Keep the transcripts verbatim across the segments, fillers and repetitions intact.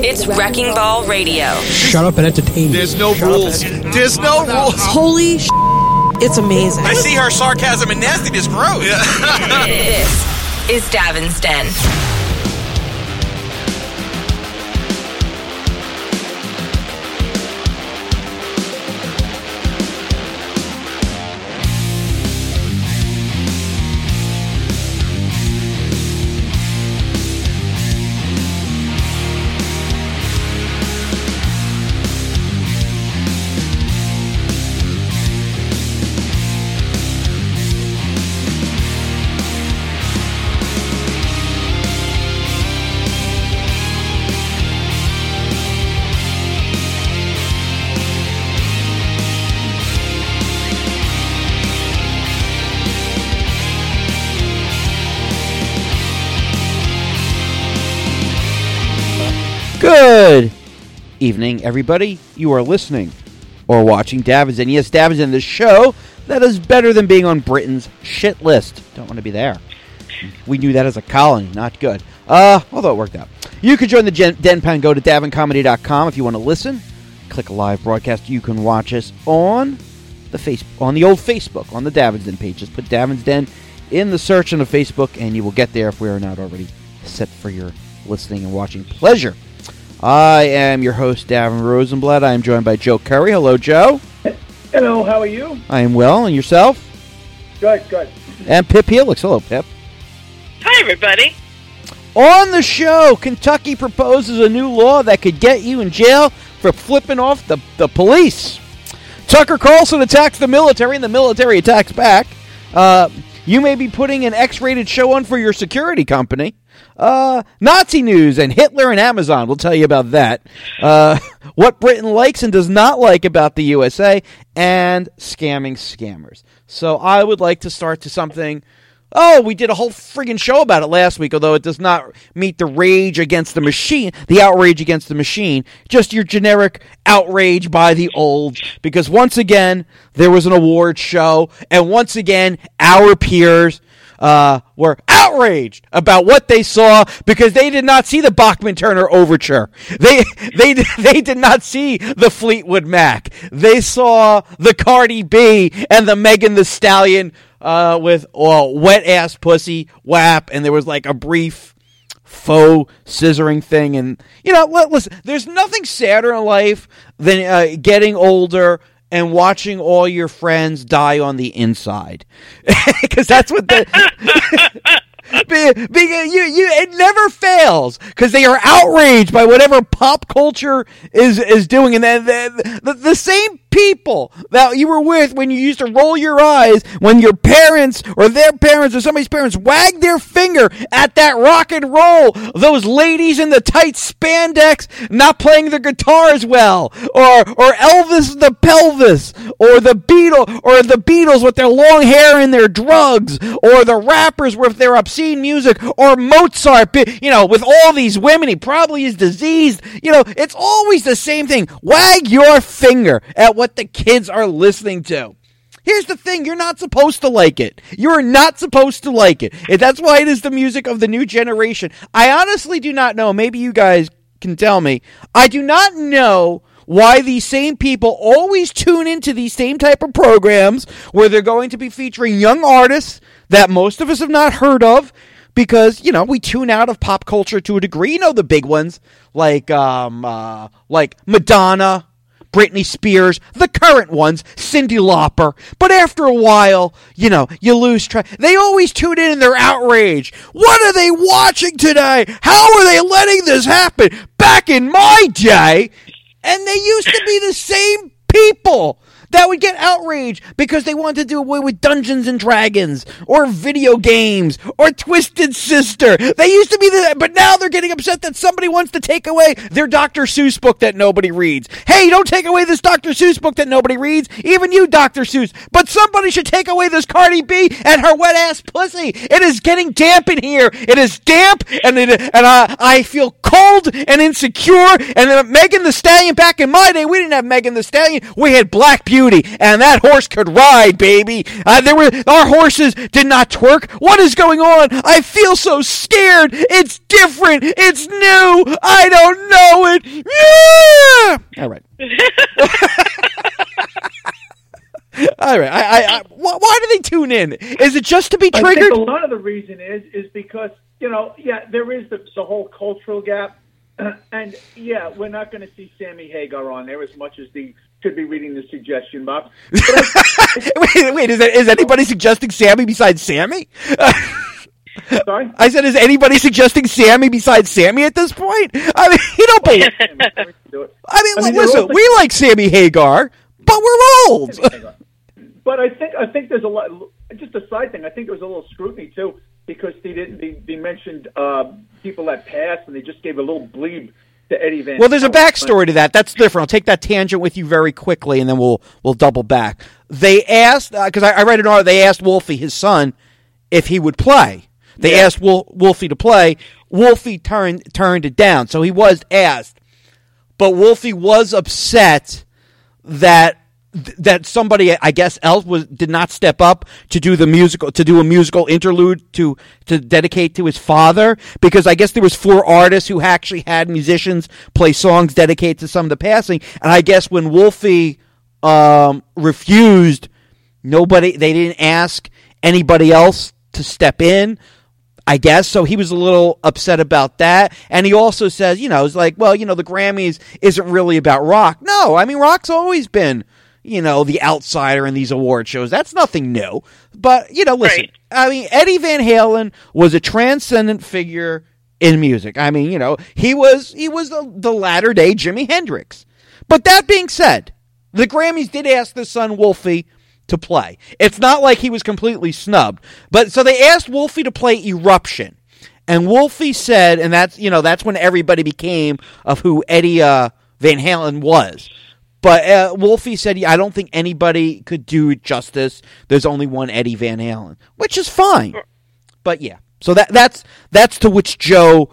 It's Wrecking Ball Radio. Shut up and entertain me. There's no Shut rules. There's no rules. Holy sh**. It's amazing. I see her sarcasm and nastiness grows. This is Davin's Den. Good evening, everybody. You are listening or watching Davin's Den. Yes, Davin's Den, the show that is better than being on Britain's shit list. Don't want to be there. We knew that as a colony. Not good. Uh, although it worked out. You can join the Gen- Den Pound. Go to davin comedy dot com if you want to listen. Click a live broadcast. You can watch us on the face on the old Facebook, on the Davin's Den page. Just put Davin's Den in the search on the Facebook, and you will get there if we are not already set for your listening and watching pleasure. I am your host, Davin Rosenblatt. I am joined by Joe Curry. Hello, Joe. Hello, how are you? I am well, and yourself? Good, good. And Pip Helix. Hello, Pip. Hi, everybody. On the show, Kentucky proposes a new law that could get you in jail for flipping off the, the police. Tucker Carlson attacks the military, and the military attacks back. Uh, you may be putting an X-rated show on for your security company. Uh, Nazi news and Hitler and Amazon. We'll tell you about that. Uh, what Britain likes and does not like about the U S A, and scamming scammers. So I would like to start to something. Oh, we did a whole friggin' show about it last week, although it does not meet the rage against the machine, the outrage against the machine, just your generic outrage by the old, because once again, there was an award show, and once again, our peers uh, were outraged about what they saw because they did not see the Bachman-Turner Overture. They, they, they did not see the Fleetwood Mac. They saw the Cardi B and the Megan Thee Stallion Uh, with oh, wet ass pussy W A P, and there was like a brief faux scissoring thing. And you know, listen, there's nothing sadder in life than uh, getting older and watching all your friends die on the inside, because that's what the. Be, be, you, you, it never fails because they are outraged by whatever pop culture is is doing, and then the, the, the same people that you were with when you used to roll your eyes when your parents or their parents or somebody's parents wagged their finger at that rock and roll, those ladies in the tight spandex not playing their guitars well, or or Elvis the Pelvis, or the Beatles, or the Beatles with their long hair and their drugs, or the rappers with their obscene music, or Mozart, you know, with all these women, he probably is diseased. You know, it's always the same thing. Wag your finger at what the kids are listening to. Here's the thing, you're not supposed to like it. You're not supposed to like it. And that's why it is the music of the new generation. I honestly do not know, maybe you guys can tell me, I do not know why these same people always tune into these same type of programs where they're going to be featuring young artists that most of us have not heard of, because, you know, we tune out of pop culture to a degree. You know, the big ones like um uh, like Madonna, Britney Spears, the current ones, Cyndi Lauper. But after a while, you know, you lose track. They always tune in and they're outraged. What are they watching today? How are they letting this happen? Back in my day, and they used to be the same people that would get outraged because they wanted to do away with Dungeons and Dragons, or video games, or Twisted Sister. They used to be the, but now they're getting upset that somebody wants to take away their Doctor Seuss book that nobody reads. Hey, don't take away this Doctor Seuss book that nobody reads, even you, Doctor Seuss. But somebody should take away this Cardi B and her wet ass pussy. It is getting damp in here. It is damp, and it, and I, I feel cold and insecure. And then Megan Thee Stallion, back in my day, we didn't have Megan Thee Stallion. We had Black Beauty. beauty, and that horse could ride, baby. Uh, there were our horses did not twerk. What is going on? I feel so scared. It's different. It's new. I don't know it. Yeah. All right. All right. I, I, I, why do they tune in? Is it just to be triggered? I think a lot of the reason is is because, you know, yeah, there is the, the whole cultural gap. Uh, and, yeah, we're not going to see Sammy Hagar on there as much as the could be reading the suggestion box. I, wait, wait, is, that, is anybody suggesting Sammy besides Sammy? Sorry? I said, is anybody suggesting Sammy besides Sammy at this point? I mean, you don't believe. I mean, I mean listen, we like Sammy Hagar, but we're old. But I think I think there's a lot. Just a side thing. I think there was a little scrutiny too because they didn't. They, they mentioned uh, people that passed, and they just gave a little bleep to Eddie Van. Well, there's a backstory to that. That's different. I'll take that tangent with you very quickly, and then we'll we'll double back. They asked because uh, I, I read an article. They asked Wolfie, his son, if he would play. They yeah. asked Wolf, Wolfie to play. Wolfie turned turned it down, so he was asked. But Wolfie was upset that that somebody, I guess, else was did not step up to do the musical to do a musical interlude to to dedicate to his father, because I guess there was four artists who actually had musicians play songs dedicated to some of the passing, and I guess when Wolfie um, refused, nobody they didn't ask anybody else to step in, I guess, so he was a little upset about that. And he also says, you know, it's like, well, you know, the Grammys isn't really about rock. No, I mean, rock's always been, you know, the outsider in these award shows. That's nothing new. But, you know, listen, right. I mean, Eddie Van Halen was a transcendent figure in music. I mean, you know, he was he was the, the latter-day Jimi Hendrix. But that being said, the Grammys did ask their son Wolfie to play. It's not like he was completely snubbed. But so they asked Wolfie to play Eruption. And Wolfie said, and that's, you know, that's when everybody became of who Eddie uh, Van Halen was. But uh, Wolfie said, I don't think anybody could do it justice. There's only one Eddie Van Halen, which is fine. But yeah, so that that's that's to which Joe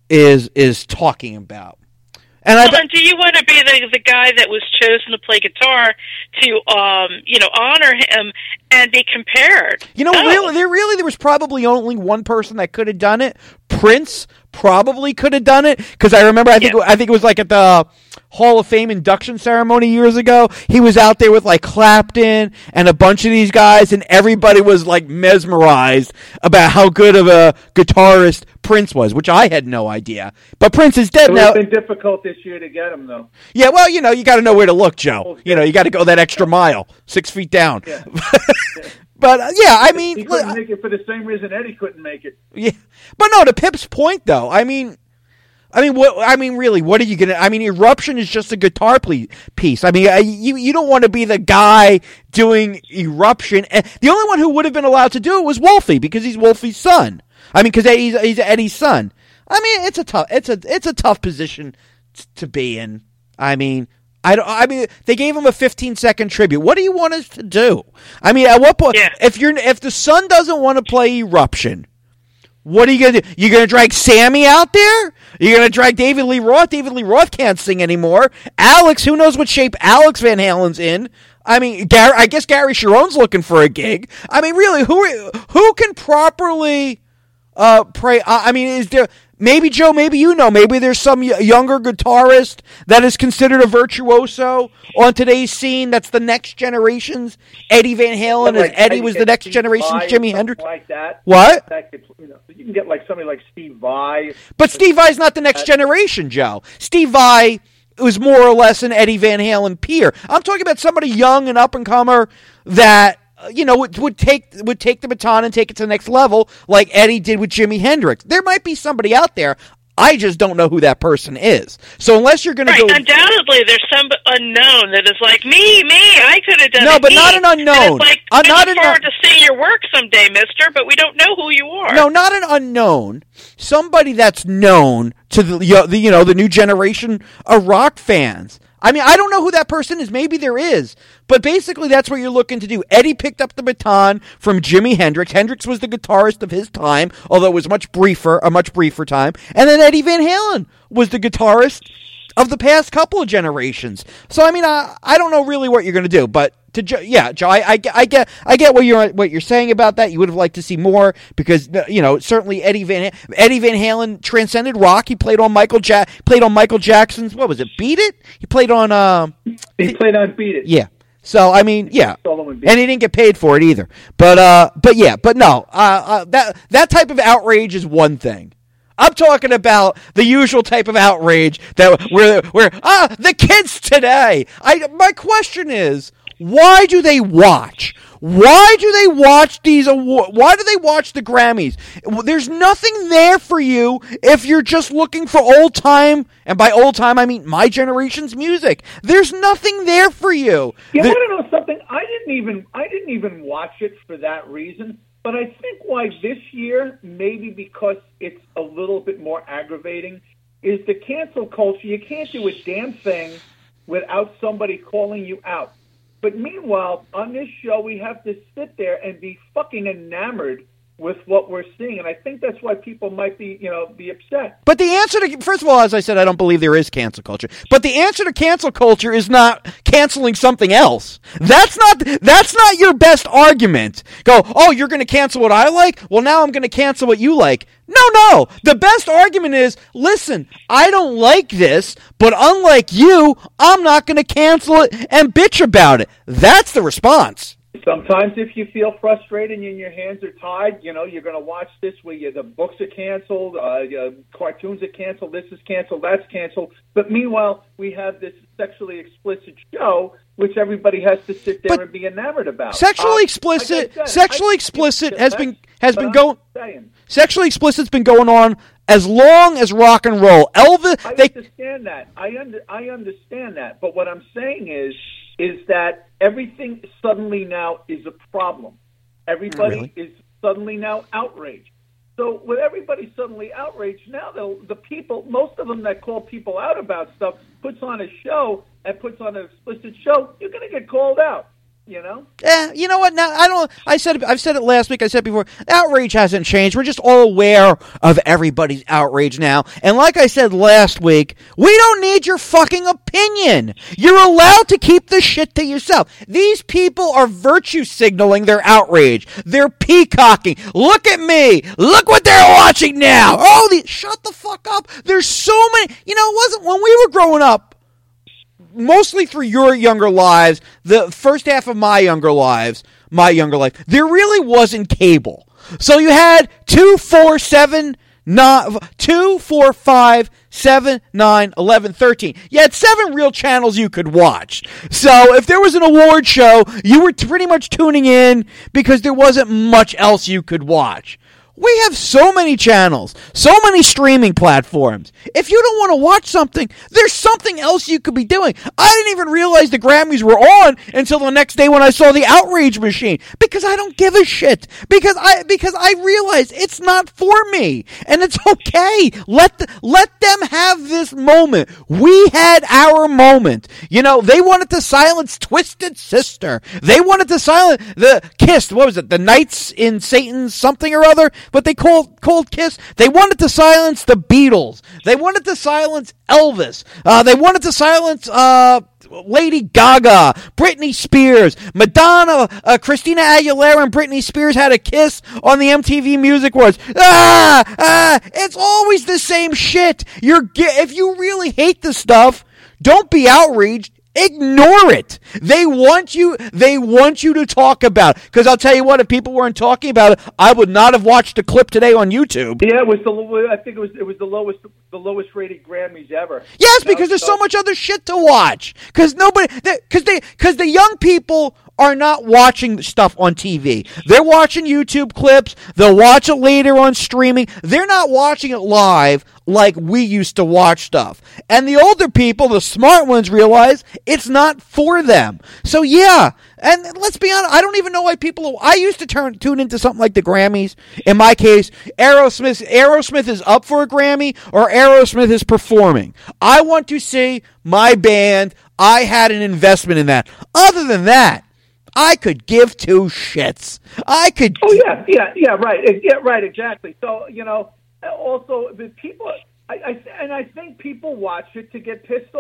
is is talking about. And well, I, and do you want to be the the guy that was chosen to play guitar to, um, you know, honor him and be compared? You know, no. really, there really there was probably only one person that could have done it. Prince probably could have done it, because I remember I think yeah. I think it was like at the Hall of Fame induction ceremony years ago. He was out there with like Clapton and a bunch of these guys, and everybody was like mesmerized about how good of a guitarist Prince was, which I had no idea. But Prince is dead it now. It's been difficult this year to get him, though. Yeah, well, you know, you got to know where to look, Joe. You know, you got to go that extra mile, six feet down. Yeah. But uh, yeah, I mean, he couldn't make it for the same reason Eddie couldn't make it. Yeah, but no, to Pip's point though, I mean. I mean, what? I mean, really, what are you gonna? I mean, Eruption is just a guitar ple- piece. I mean, you you don't want to be the guy doing Eruption. And the only one who would have been allowed to do it was Wolfie, because he's Wolfie's son. I mean, because he's he's Eddie's son. I mean, it's a tough it's a it's a tough position t- to be in. I mean, I don't. I mean, they gave him a fifteen second tribute. What do you want us to do? I mean, at what point? Yeah. If you're if the son doesn't want to play Eruption, what are you going to do? You're going to drag Sammy out there? You're going to drag David Lee Roth? David Lee Roth can't sing anymore. Alex, who knows what shape Alex Van Halen's in? I mean, Gary, I guess Gary Sharon's looking for a gig. I mean, really, who who can properly uh, pray? I mean, is there... Maybe, Joe, maybe you know, maybe there's some y- younger guitarist that is considered a virtuoso on today's scene that's the next generation's Eddie Van Halen, Like, as Eddie was the next Steve generation's Vai Jimi or Hendrix. like that. What? That could, you know, you can get like somebody like Steve Vai. But Steve Vai's not the next generation, Joe. Steve Vai was more or less an Eddie Van Halen peer. I'm talking about somebody young and up-and-comer that... you know, would, would take would take the baton and take it to the next level, like Eddie did with Jimi Hendrix. There might be somebody out there. I just don't know who that person is. So unless you're going right, to go, undoubtedly there's some unknown that is like me, me. I could have done no, it. but me. not an unknown. And it's like, uh, we not look an forward to seeing your work someday, Mister. But we don't know who you are. No, not an unknown. Somebody that's known to the, the you know the new generation of rock fans. I mean, I don't know who that person is. Maybe there is. But basically, that's what you're looking to do. Eddie picked up the baton from Jimi Hendrix. Hendrix was the guitarist of his time, although it was much briefer, a much briefer time. And then Eddie Van Halen was the guitarist of the past couple of generations. So, I mean, I, I don't know really what you're going to do. But to Joe, yeah, Joe, I, I, I get, I get what you're what you're saying about that. You would have liked to see more because you know certainly Eddie Van Eddie Van Halen transcended rock. He played on Michael ja- played on Michael Jackson's what was it? Beat It. He played on. Uh, he played on Beat It. Yeah. So I mean, yeah, and he didn't get paid for it either. But uh, but yeah, but no, uh, uh, that that type of outrage is one thing. I'm talking about the usual type of outrage that where where ah the kids today. I my question is, why do they watch? Why do they watch these awards? Why do they watch the Grammys? There's nothing there for you if you're just looking for old time, and by old time I mean my generation's music. There's nothing there for you. You the- want to know something? I didn't even I didn't even watch it for that reason. But I think why this year, maybe because it's a little bit more aggravating, is the cancel culture. You can't do a damn thing without somebody calling you out. But meanwhile, on this show, we have to sit there and be fucking enamored with what we're seeing. And I think that's why people might be, you know, be upset. But the answer to, first of all, as I said, I don't believe there is cancel culture. But the answer to cancel culture is not canceling something else. That's not, that's not your best argument. Go, oh, you're going to cancel what I like? Well, now I'm going to cancel what you like. No, no. The best argument is, listen, I don't like this, but unlike you, I'm not going to cancel it and bitch about it. That's the response. Sometimes if you feel frustrated and your hands are tied, you know, you're going to watch this where you, the books are canceled, uh, uh, cartoons are canceled, this is canceled, that's canceled. But meanwhile, we have this sexually explicit show, which everybody has to sit there but and be enamored about. Sexually uh, explicit, like said, sexually I, explicit it, has been has been going. Saying. Sexually explicit's been going on as long as rock and roll. Elvis, I they understand that. I under, I understand that. But what I'm saying is, is that everything suddenly now is a problem. Everybody really? is suddenly now outraged. So with everybody suddenly outraged, now the the people, most of them that call people out about stuff, puts on a show and puts on an explicit show, you're going to get called out. You know? Eh, you know what? Now I don't. I said. I've said it last week. I said before. Outrage hasn't changed. We're just all aware of everybody's outrage now. And like I said last week, we don't need your fucking opinion. You're allowed to keep the shit to yourself. These people are virtue signaling their outrage. They're peacocking. Look at me. Look what they're watching now. Oh, the, shut the fuck up. There's so many. You know, it wasn't when we were growing up. Mostly through your younger lives, the first half of my younger lives, my younger life, there really wasn't cable. So you had two, four, seven, nine, two, four, five, seven, nine, eleven, thirteen. You had seven real channels you could watch. So if there was an award show, you were pretty much tuning in because there wasn't much else you could watch. We have so many channels, so many streaming platforms. If you don't want to watch something, there's something else you could be doing. I didn't even realize the Grammys were on until the next day when I saw the Outrage Machine, because I don't give a shit. Because I because I realized it's not for me, and it's okay. Let the, let them have this moment. We had our moment. You know, they wanted to silence Twisted Sister. They wanted to silence the Kiss. What was it? The Knights in Satan's something or other. What they called Cold Kiss. They wanted to silence the Beatles. They wanted to silence Elvis. Uh, they wanted to silence uh, Lady Gaga, Britney Spears, Madonna, uh, Christina Aguilera, and Britney Spears had a kiss on the M T V Music Awards. Ah, ah, it's always the same shit. You're if you really hate the stuff, don't be outraged. Ignore it. They want you. They want you to talk about it. Because I'll tell you what, if people weren't talking about it, I would not have watched the clip today on YouTube. Yeah, it was the. I think it was. It was the lowest. The lowest rated Grammys ever. Yes, you know, because there's so, so much other shit to watch. Because nobody. Because they. Because the young people are not watching stuff on T V. They're watching YouTube clips. They'll watch it later on streaming. They're not watching it live like we used to watch stuff. And the older people, the smart ones, realize it's not for them. So yeah, and let's be honest, I don't even know why people, I used to turn tune into something like the Grammys. In my case, Aerosmith, Aerosmith is up for a Grammy or Aerosmith is performing. I want to see my band. I had an investment in that. Other than that, I could give two shits. I could. Oh yeah, yeah, yeah, right, yeah, right, exactly. So you know, also the people, I, I and I think people watch it to get pissed off.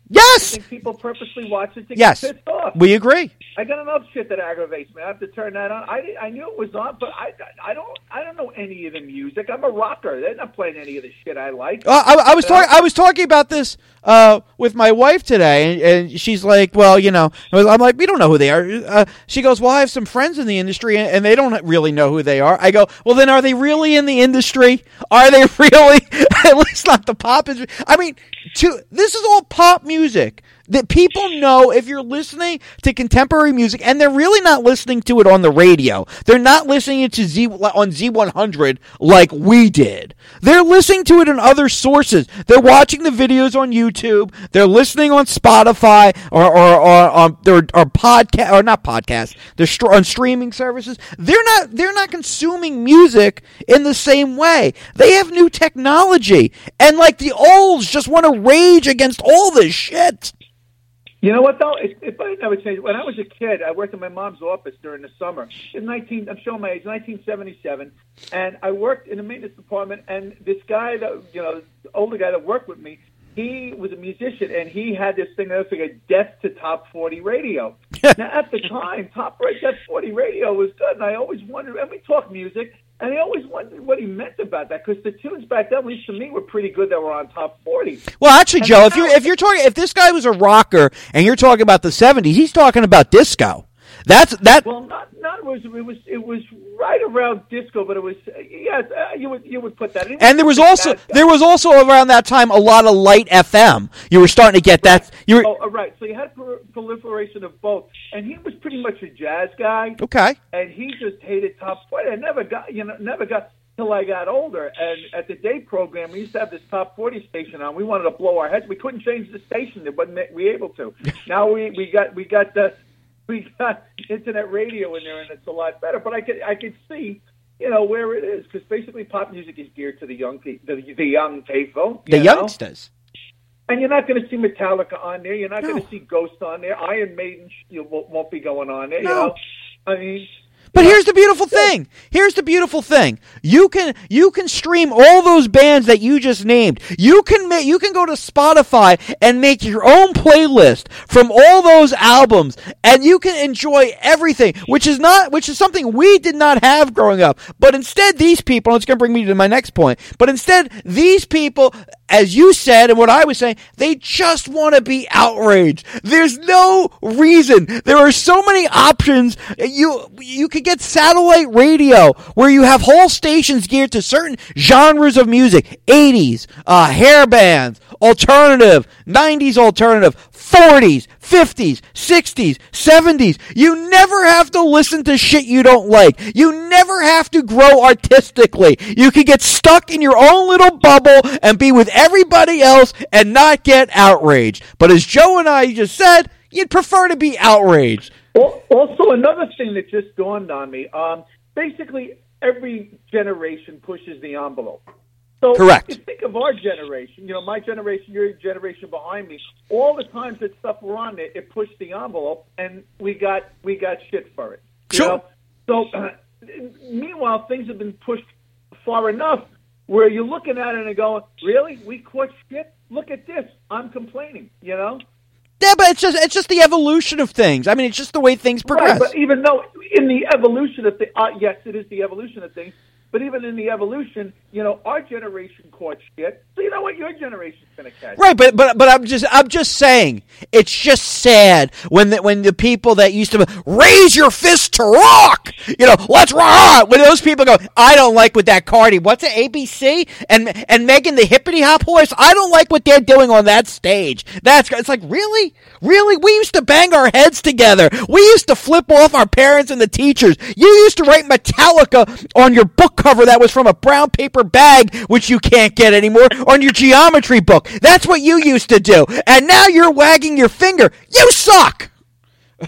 Yes. I think people purposely watch it to Yes. get pissed off. We agree. I got enough shit that aggravates me. I have to turn that on. I, I knew it was on, but I, I don't I don't know any of the music. I'm a rocker. They're not playing any of the shit I like. Uh, I, I was talking. I was talking about this uh, with my wife today, and, and she's like, "Well, you know," I'm like, "We don't know who they are." Uh, she goes, "Well, I have some friends in the industry, and, and they don't really know who they are." I go, "Well, then, are they really in the industry? Are they really? At least not the pop industry. I mean, to this is all pop music." That people know if you're listening to contemporary music, and they're really not listening to it on the radio. They're not listening to Z on Z one hundred like we did. They're listening to it in other sources. They're watching the videos on YouTube. They're listening on Spotify or or or, um, or, or podcast or not podcasts. They're st- on streaming services. They're not they're not consuming music in the same way. They have new technology, and like the olds just want to rage against all this shit. You know what, though? It, it might never change. When I was a kid, I worked in my mom's office during the summer. In nineteen, I'm showing my age, nineteen seventy-seven, and I worked in the maintenance department, and this guy, that you know, the older guy that worked with me, he was a musician, and he had this thing that was like a Death to Top forty radio. Now, at the time, Top Death forty radio was good, and I always wondered, and we talked music, and I always wondered what he meant about that, because the tunes back then, at least to me, were pretty good that were on Top forty. Well, actually, and Joe, if you're if you're talking, if this guy was a rocker and you're talking about the seventies, he's talking about disco. That's that. Well, not not it was it was it was right around disco, but it was yeah uh, you would you would put that in. And there was also there was also around that time a lot of light F M. You were starting to get that. You were oh, right. So you had pro- proliferation of both, and he was pretty much a jazz guy. Okay. And he just hated Top forty. I never got you know never got till I got older. And at the day program, we used to have this Top forty station on. We wanted to blow our heads. We couldn't change the station. It wasn't we able to. Now we we got we got the. We got internet radio in there, and it's a lot better. But I could I could see, you know, where it is, because basically pop music is geared to the young people, the, the young people, the you know? youngsters. And you're not going to see Metallica on there. You're not No. going to see Ghost on there. Iron Maiden you know, won't, won't be going on there. No. You know, I mean. But here's the beautiful thing. Here's the beautiful thing. You can you can stream all those bands that you just named. You can make you can go to Spotify and make your own playlist from all those albums, and you can enjoy everything, which is not which is something we did not have growing up. But instead, these people, and it's going to bring me to my next point. But instead, these people, as you said, and what I was saying, they just want to be outraged. There's no reason. There are so many options. You you could get satellite radio where you have whole stations geared to certain genres of music. eighties, uh, hair bands, alternative, nineties alternative, forties, fifties, sixties, seventies. You never have to listen to shit you don't like. You never have to grow artistically. You can get stuck in your own little bubble and be with everybody else and not get outraged. But as Joe and I just said, you'd prefer to be outraged. Also, another thing that just dawned on me, um, basically every generation pushes the envelope. So Correct. If you think of our generation, you know, my generation, your generation behind me, all the times that stuff were on there, it pushed the envelope, and we got we got shit for it. You Sure. know? So, uh, meanwhile, things have been pushed far enough where you're looking at it and going, really? We caught shit? Look at this. I'm complaining, you know? Yeah, but it's just it's just the evolution of things. I mean, it's just the way things progress. Right, but even though in the evolution of the uh, yes, it is the evolution of things. But even in the evolution, you know, our generation caught shit. So you know what, your generation's going to catch. Right, but but but I'm just I'm just saying it's just sad when the, when the people that used to raise your fist to rock, you know, let's rock. When those people go, I don't like what that Cardi, what's it, A B C and and Megan the hippity hop horse. I don't like what they're doing on that stage. That's it's like really, really. We used to bang our heads together. We used to flip off our parents and the teachers. You used to write Metallica on your book cover that was from a brown paper bag, which you can't get anymore, on your geometry book. That's what you used to do. And now you're wagging your finger. You suck! Well,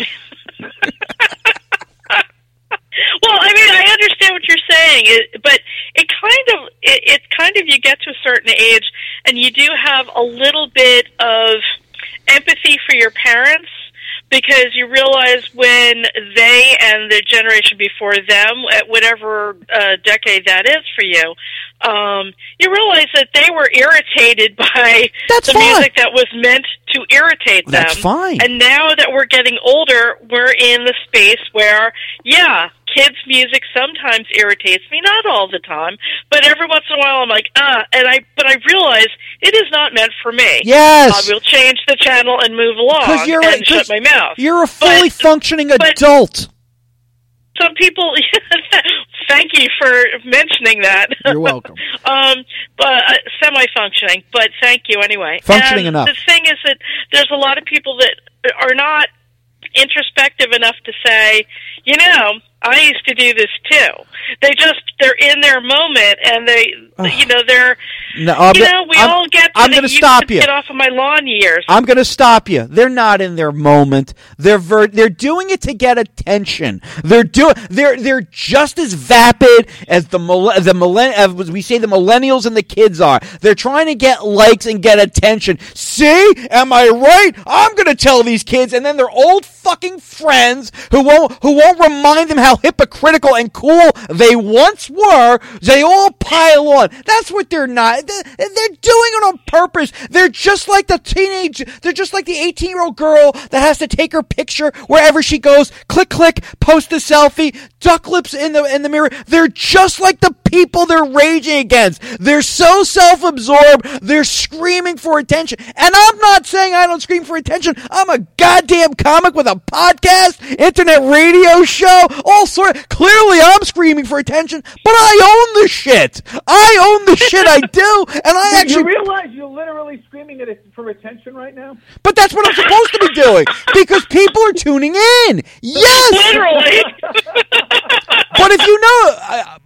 I mean, I understand what you're saying, it, but it kind of, it, it's kind of, you get to a certain age, and you do have a little bit of empathy for your parents, because you realize when they and the generation before them, at whatever uh, decade that is for you, um, you realize that they were irritated by That's the fine. music that was meant to irritate them. That's fine. And now that we're getting older, we're in the space where, yeah, kids' music sometimes irritates me, not all the time, but every once in a while I'm like, ah, and I, but I realize it is not meant for me. Yes. I will change the channel and move along you're and a, shut my mouth. You're a fully but, functioning but, adult. Some people, thank you for mentioning that. You're welcome. um, but uh, semi-functioning, but thank you anyway. Functioning and enough. The thing is that there's a lot of people that are not introspective enough to say, you know, I used to do this too. They just, they're in their moment, and they, you know, they're, no, I'm you go- know, we I'm, all get to I'm the, going to you stop to you. Get off of my lawn years. I'm going to stop you. They're not in their moment. They're ver- they're doing it to get attention. They're doing they're they're just as vapid as the mil- the millenn- as we say the millennials and the kids are. They're trying to get likes and get attention. See? Am I right? I'm going to tell these kids, and then their old fucking friends who won't who won't remind them how hypocritical and cool they once were. They all pile on. That's what they're not. They're, they're doing it on purpose. They're just like the teenage, they're just like the eighteen-year-old girl that has to take her picture wherever she goes. Click, click, post a selfie, duck lips in the in the mirror. They're just like the people they're raging against. They're so self-absorbed. They're screaming for attention. And I'm not saying I don't scream for attention. I'm a goddamn comic with a podcast, internet radio show, all sort. Clearly, I'm screaming for attention, but I own the shit. I own the shit I do, and I actually. You realize you're literally screaming at it for attention right now? But that's what I'm supposed to be doing because people are tuning in. Yes, Literally. but if you know, uh,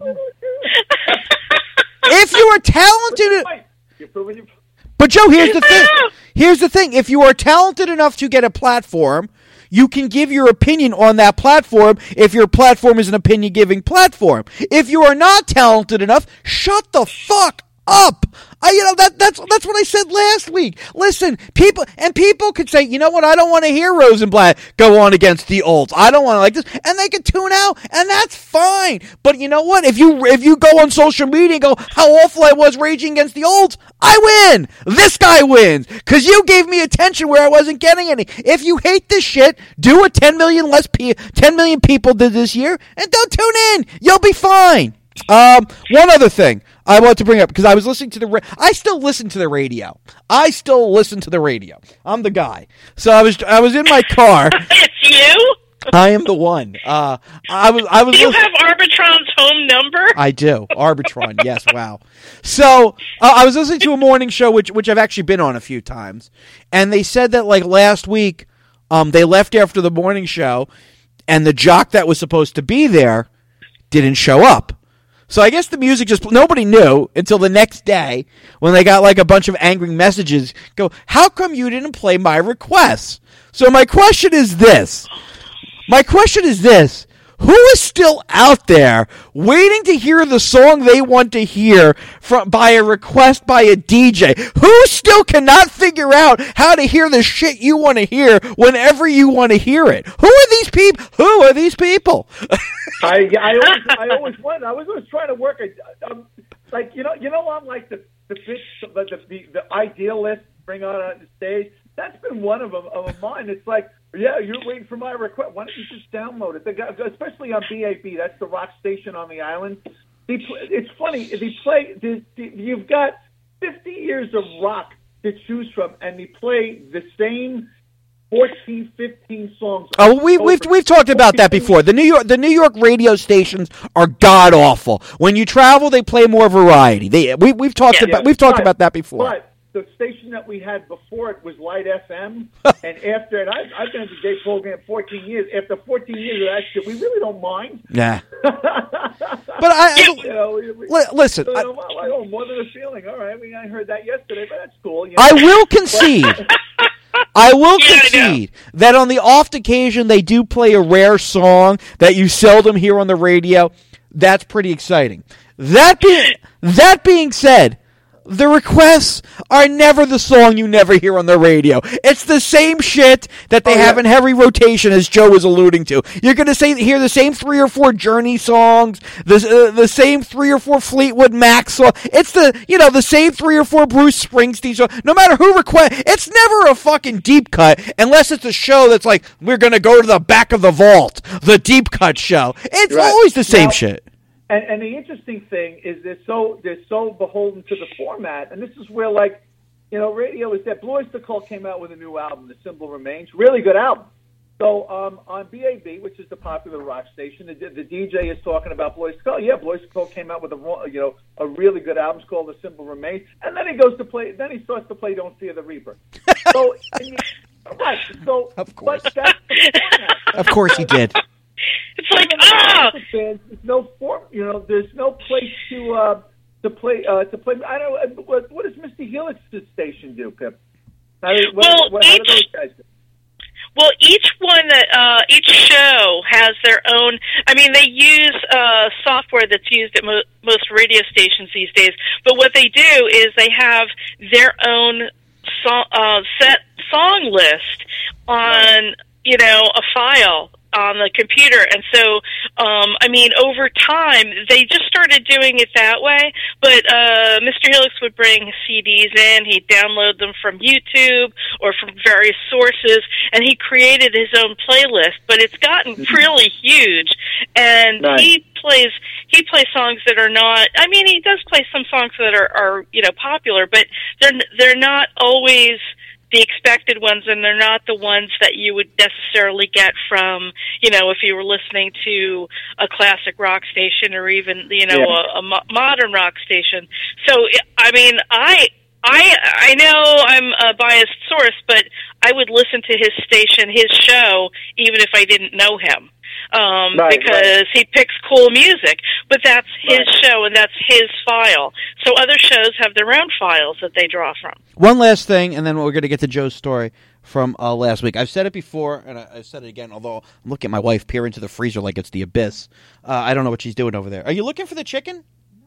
if you are talented, You're proving you. but Joe, here's the thing. Here's the thing. If you are talented enough to get a platform, you can give your opinion on that platform if your platform is an opinion-giving platform. If you are not talented enough, shut the fuck up. I, you know, that that's that's what I said last week. Listen, people and people could say, you know what, I don't want to hear Rosenblatt go on against the olds. I don't want to like this, and they can tune out, and that's fine. But you know what? If you if you go on social media and go, how awful I was raging against the olds, I win. This guy wins because you gave me attention where I wasn't getting any. If you hate this shit, do what ten million less pe- ten million people did this year, and don't tune in. You'll be fine. Um, one other thing I want to bring up, because I was listening to the, ra- I still listen to the radio. I still listen to the radio. I'm the guy. So I was, I was in my car. It's you? I am the one. Uh, I was, I was. Do you listen- have Arbitron's home number? I do. Arbitron. Yes. Wow. So uh, I was listening to a morning show, which, which I've actually been on a few times, and they said that like last week, um, they left after the morning show, and the jock that was supposed to be there didn't show up. So I guess the music just, nobody knew until the next day when they got like a bunch of angry messages. Go, how come you didn't play my requests? So my question is this. My question is this. Who is still out there waiting to hear the song they want to hear from by a request by a D J? Who still cannot figure out how to hear the shit you want to hear whenever you want to hear it? Who are these people? Who are these people? I, I always, I always wondered. I was always trying to work. A, um, like you know, you know, I'm like the the bitch, the the, the idealist. Bring on on the stage. That's been one of them of mine. It's like, yeah, you're waiting for my request. Why don't you just download it? The guy, especially on B A B, that's the rock station on the island. They play, it's funny. They play. They, they, you've got fifty years of rock to choose from, and they play the same fourteen, fifteen songs. Oh, we, we've we've talked about that before. The New York the New York radio stations are god awful. When you travel, they play more variety. They we we've talked Yeah, about yeah. we've talked But- about that before. But the station that we had before it was Light F M, and after it, I've, I've been at the gay program fourteen years. After fourteen years of that shit, we really don't mind. Nah. But I, I You know, we, we- li- listen. you I, know, well, oh, more than a feeling. All right, we I heard that yesterday, but that's cool. You know? I will concede. I will Yeah, I know. concede that on the off occasion they do play a rare song that you seldom hear on the radio. That's pretty exciting. That being that being said, the requests are never the song you never hear on the radio. It's the same shit that they oh, have yeah. in heavy rotation, as Joe was alluding to. You're going to say hear the same three or four Journey songs, the uh, the same three or four Fleetwood Mac songs. It's the you know the same three or four Bruce Springsteen songs. No matter who requests, it's never a fucking deep cut unless it's a show that's like we're going to go to the back of the vault, the deep cut show. It's right. always the same now, shit. And, and the interesting thing is they're so they're so beholden to the format, and this is where, like, you know, radio is that Blue Oyster Cult came out with a new album, The Symbol Remains, really good album. So um, on B A B, which is the popular rock station, the, the D J is talking about Blue Oyster Cult. Yeah, Blue Oyster Cult came out with a you know a really good album called The Symbol Remains, and then he goes to play. Then he starts to play Don't Fear the Reaper. So you, right, so of course, but that's the format. Of course he did. It's like ah, there's no form, you know. There's no place to uh, to play uh, to play. I don't know what, what does Misty Helix's station do, Pip? How, what, well, what, how each, do those guys do? Well, each one that uh, each show has their own. I mean, they use uh, software that's used at mo- most radio stations these days. But what they do is they have their own so- uh, set song list on you know a file on the computer. And so, um, I mean, over time, they just started doing it that way, but uh, Mister Helix would bring C Ds in, he'd download them from YouTube or from various sources, and he created his own playlist, but it's gotten really huge, and nice. he plays he plays songs that are not, I mean, he does play some songs that are, are you know, popular, but they're they're not always the expected ones, and they're not the ones that you would necessarily get from, you know, if you were listening to a classic rock station or even, you know, yeah. a, a mo- modern rock station. So, I mean, I, I, I know I'm a biased source, but I would listen to his station, his show, even if I didn't know him. Um, right, because right. he picks cool music, but that's his right. show and that's his file. So other shows have their own files that they draw from. One last thing, and then we're going to get to Joe's story from uh, last week. I've said it before, and I, I've said it again, although I'm looking at my wife peer into the freezer like it's the abyss. Uh, I don't know what she's doing over there. Are you looking for the chicken?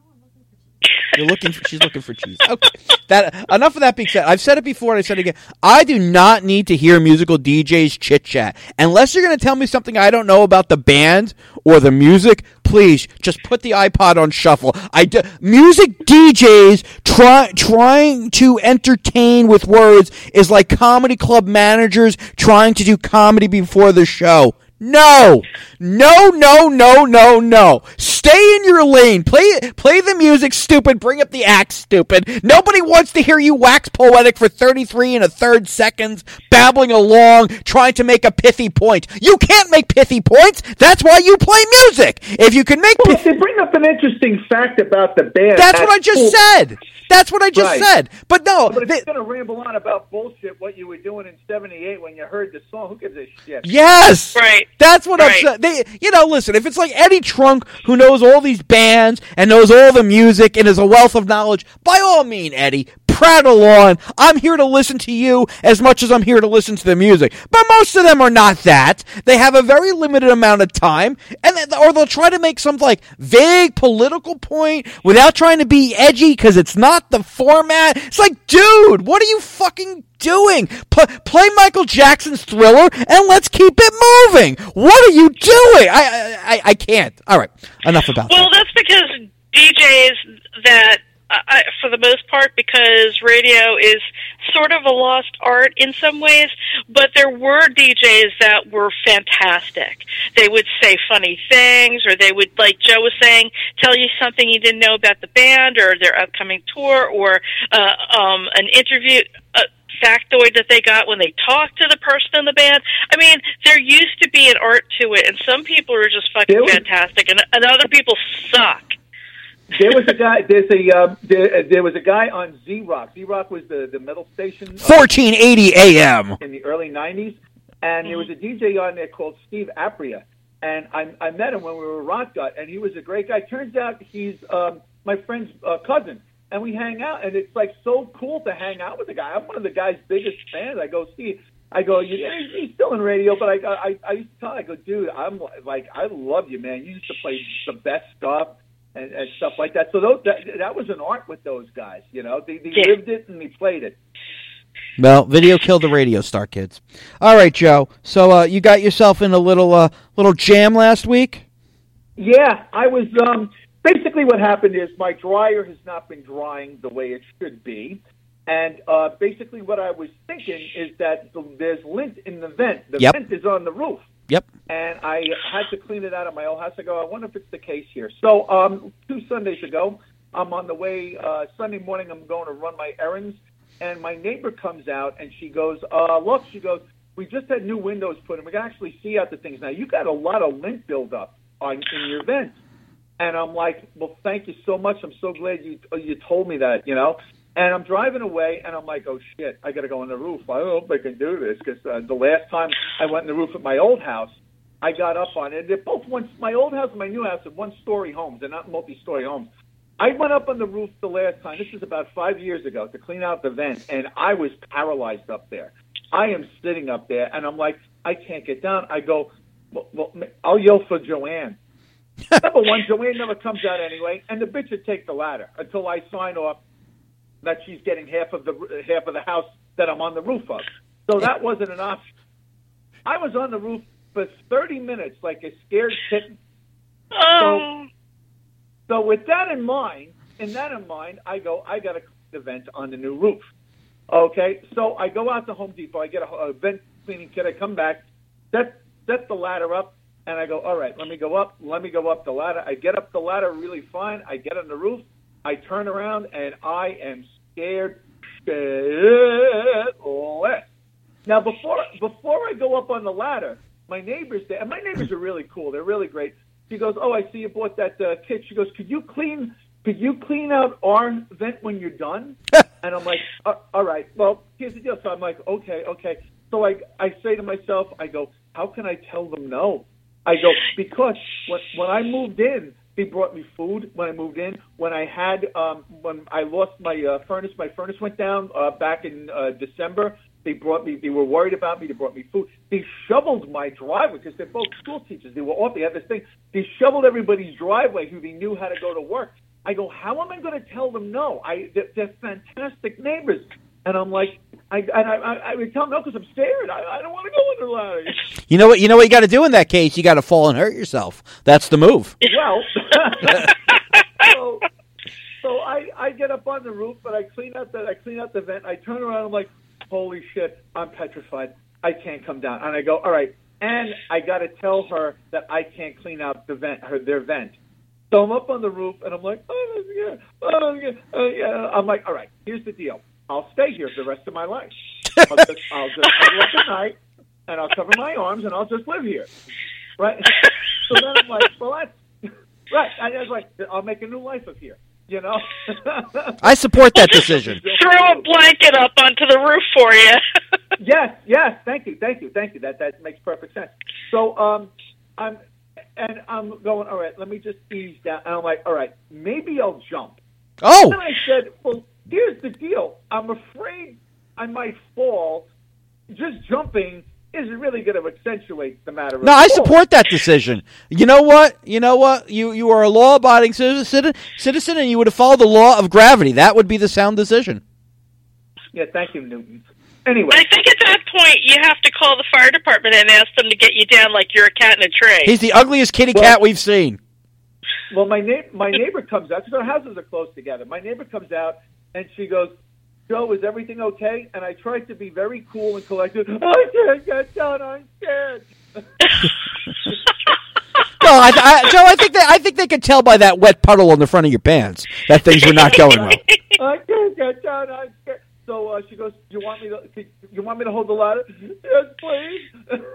You're looking. For, she's looking for cheese. Okay. That enough of that being said. I've said it before, and I said it again. I do not need to hear musical D Js chit chat unless you're going to tell me something I don't know about the band or the music. Please just put the iPod on shuffle. I do, music D Js try, trying to entertain with words is like comedy club managers trying to do comedy before the show. No, no, no, no, no, no. Stay in your lane. Play play the music, stupid. Bring up the act, stupid. Nobody wants to hear you wax poetic for thirty-three and a third seconds, babbling along, trying to make a pithy point. You can't make pithy points. That's why you play music. If you can make well, pithy... They bring up an interesting fact about the band. That's, that's what I just cool. said. That's what I just right. said. But no. But if they, you're going to ramble on about bullshit, what you were doing in seventy-eight when you heard the song, who gives a shit? Yes. Right. That's what right. I'm saying. They, you know, listen, if it's like Eddie Trunk, who knows all these bands and knows all the music and is a wealth of knowledge, by all means, Eddie, prattle on. I'm here to listen to you as much as I'm here to listen to the music. But most of them are not that. They have a very limited amount of time, and they, or they'll try to make some like vague political point without trying to be edgy because it's not the format. It's like, dude, what are you fucking doing? P- play Michael Jackson's Thriller and let's keep it moving. What are you doing? I I, I can't. All right, enough about well, that. Well, that's because D Js that. Uh, for the most part, because radio is sort of a lost art in some ways, but there were D Js that were fantastic. They would say funny things, or they would, like Joe was saying, tell you something you didn't know about the band or their upcoming tour, or uh, um, an interview, a factoid that they got when they talked to the person in the band. I mean, there used to be an art to it, and some people are just fucking was- fantastic, and, and other people suck. There was a guy. There's a uh, there, there was a guy on Z Rock. Z Rock was the, the metal station. fourteen eighty A M in the early nineties, and there was a D J on there called Steve Apria, and I, I met him when we were Rock Gut, and he was a great guy. Turns out he's um, my friend's uh, cousin, and we hang out, and it's like so cool to hang out with the guy. I'm one of the guy's biggest fans. I go, Steve. I go, you, he's still in radio, but I, I, I used to tell him, I go, dude, I'm like, I love you, man. You used to play the best stuff. and, and stuff like that. So those, that, that was an art with those guys, you know. They, they Yeah. lived it and they played it. Well, video killed the radio star, kids. All right, Joe. So uh, you got yourself in a little uh, little jam last week? Yeah, I was. Um, basically, what happened is my dryer has not been drying the way it should be, and uh, basically, what I was thinking is that the, there's lint in the vent. The Yep. vent is on the roof, Yep. and I had to clean it out of my old house. I go, I wonder if it's the case here. So, um, two Sundays ago, I'm on the way. Uh, Sunday morning, I'm going to run my errands, and my neighbor comes out, and she goes, uh, "Look," she goes, "we just had new windows put in. We can actually see out the things now. You got a lot of lint buildup on in your vent." And I'm like, "Well, thank you so much. I'm so glad you you told me that, you know." And I'm driving away, and I'm like, "Oh shit, I got to go on the roof. I don't know if I can do this because uh, the last time I went on the roof at my old house, I got up on it. They're both one. My old house and my new house are one-story homes. They're not multi-story homes. I went up on the roof the last time. This is about five years ago to clean out the vent, and I was paralyzed up there. I am sitting up there, and I'm like, I can't get down. I go, well, well, I'll yell for Joanne. Number one, Joanne never comes out anyway, and the bitch would take the ladder until I sign off that she's getting half of the half of the house that I'm on the roof of. So that wasn't an option. I was on the roof for thirty minutes like a scared kitten. Oh. So with that in mind, in that in mind, I go, I got to clean the vent on the new roof. Okay, so I go out to Home Depot. I get a, a vent cleaning kit. I come back, set set the ladder up, and I go, all right, let me go up. Let me go up the ladder. I get up the ladder really fine. I get on the roof. I turn around, and I am scared shitless. Now, before before I go up on the ladder, my neighbors there, and my neighbors are really cool. They're really great. She goes, "Oh, I see you bought that uh, kit." She goes, "Could you clean? Could you clean out our vent when you're done?" And I'm like, uh, "All right. Well, here's the deal." So I'm like, "Okay, okay." So I I say to myself, I go, "How can I tell them no?" I go, because when when I moved in, they brought me food when I moved in. When I had um when I lost my uh, furnace, my furnace went down uh, back in uh, December. They brought me. They were worried about me. They brought me food. They shoveled my driveway because they're both school teachers. They were off. They had this thing. They shoveled everybody's driveway who they knew how to go to work. I go, how am I going to tell them no? I they're, they're fantastic neighbors, and I'm like, I and I, I, I would tell them no because I'm scared. I, I don't want to go in the ladder. You know what? You know what you got to do in that case. You got to fall and hurt yourself. That's the move. Well, so, so I I get up on the roof, but I clean out the I clean out the vent. I turn around. I'm like, holy shit, I'm petrified. I can't come down. And I go, all right. And I got to tell her that I can't clean out the vent, her their vent. So I'm up on the roof, and I'm like, oh, yeah, oh, yeah, oh, yeah. I'm like, all right, here's the deal. I'll stay here for the rest of my life. I'll just, I'll just I'll work at night, and I'll cover my arms, and I'll just live here. Right? So then I'm like, well, that's, right. I was like, I'll make a new life of here. You know, I support that decision. Throw a blanket up onto the roof for you. Yes, yes. Thank you, thank you, thank you. That that makes perfect sense. So, um, I'm and I'm going. All right, let me just ease down. And I'm like, all right, maybe I'll jump. Oh. And I said, well, here's the deal. I'm afraid I might fall. Just jumping isn't really going to accentuate the matter. No, I support that decision. You know what? You know what? You you are a law-abiding citizen, citizen, and you would have followed the law of gravity. That would be the sound decision. Yeah, thank you, Newton. Anyway. I think at that point you have to call the fire department and ask them to get you down like you're a cat in a tray. He's the ugliest kitty well, cat we've seen. Well, my, na- my neighbor comes out, because our houses are close together. My neighbor comes out, and she goes, Joe, is everything okay? And I tried to be very cool and collected. I can't get down. I'm scared. No, I, I, Joe, I think they, I think they could tell by that wet puddle on the front of your pants that things were not going well. I can't get down. I'm scared. So uh, she goes, "You want me to? You want me to hold the ladder?" Yes, please.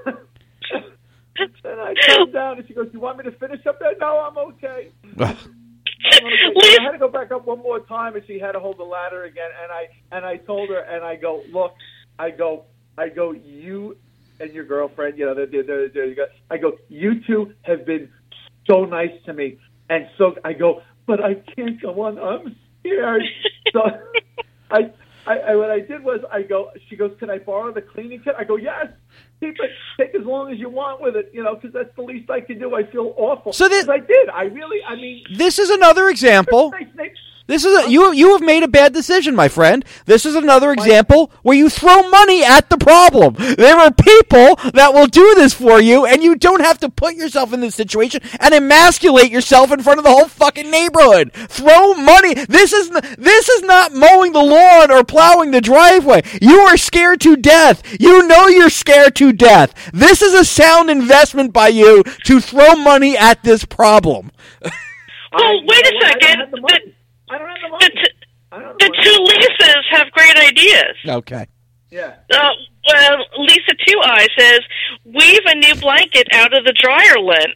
And I come down, and she goes, "You want me to finish up there?" No, I'm okay. I'm okay. I had to go back up one more time, and she had to hold the ladder again. And I and I told her, and I go, "Look, I go, I go, you and your girlfriend, you know, they're, they're, they're, you got, I go, you two have been so nice to me, and so I go, but I can't go on. I'm scared." So I I, I, what I did was I go. She goes, "Can I borrow the cleaning kit?" I go, "Yes. Keep it. Take as long as you want with it. You know, because that's the least I can do. I feel awful." So this, 'Cause I did. I really. I mean, this is another example. Nice, nice. This is a, you. You have made a bad decision, my friend. This is another example where you throw money at the problem. There are people that will do this for you, and you don't have to put yourself in this situation and emasculate yourself in front of the whole fucking neighborhood. Throw money. This is this is not mowing the lawn or plowing the driveway. You are scared to death. You know you're scared to death. This is a sound investment by you to throw money at this problem. Well, I, wait a you know, I don't second. have the money. The, I don't have the money. the, t- I don't have the the money. two Lisas have great ideas. Okay. Yeah. Uh, well, Lisa Two Eye says, weave a new blanket out of the dryer lint.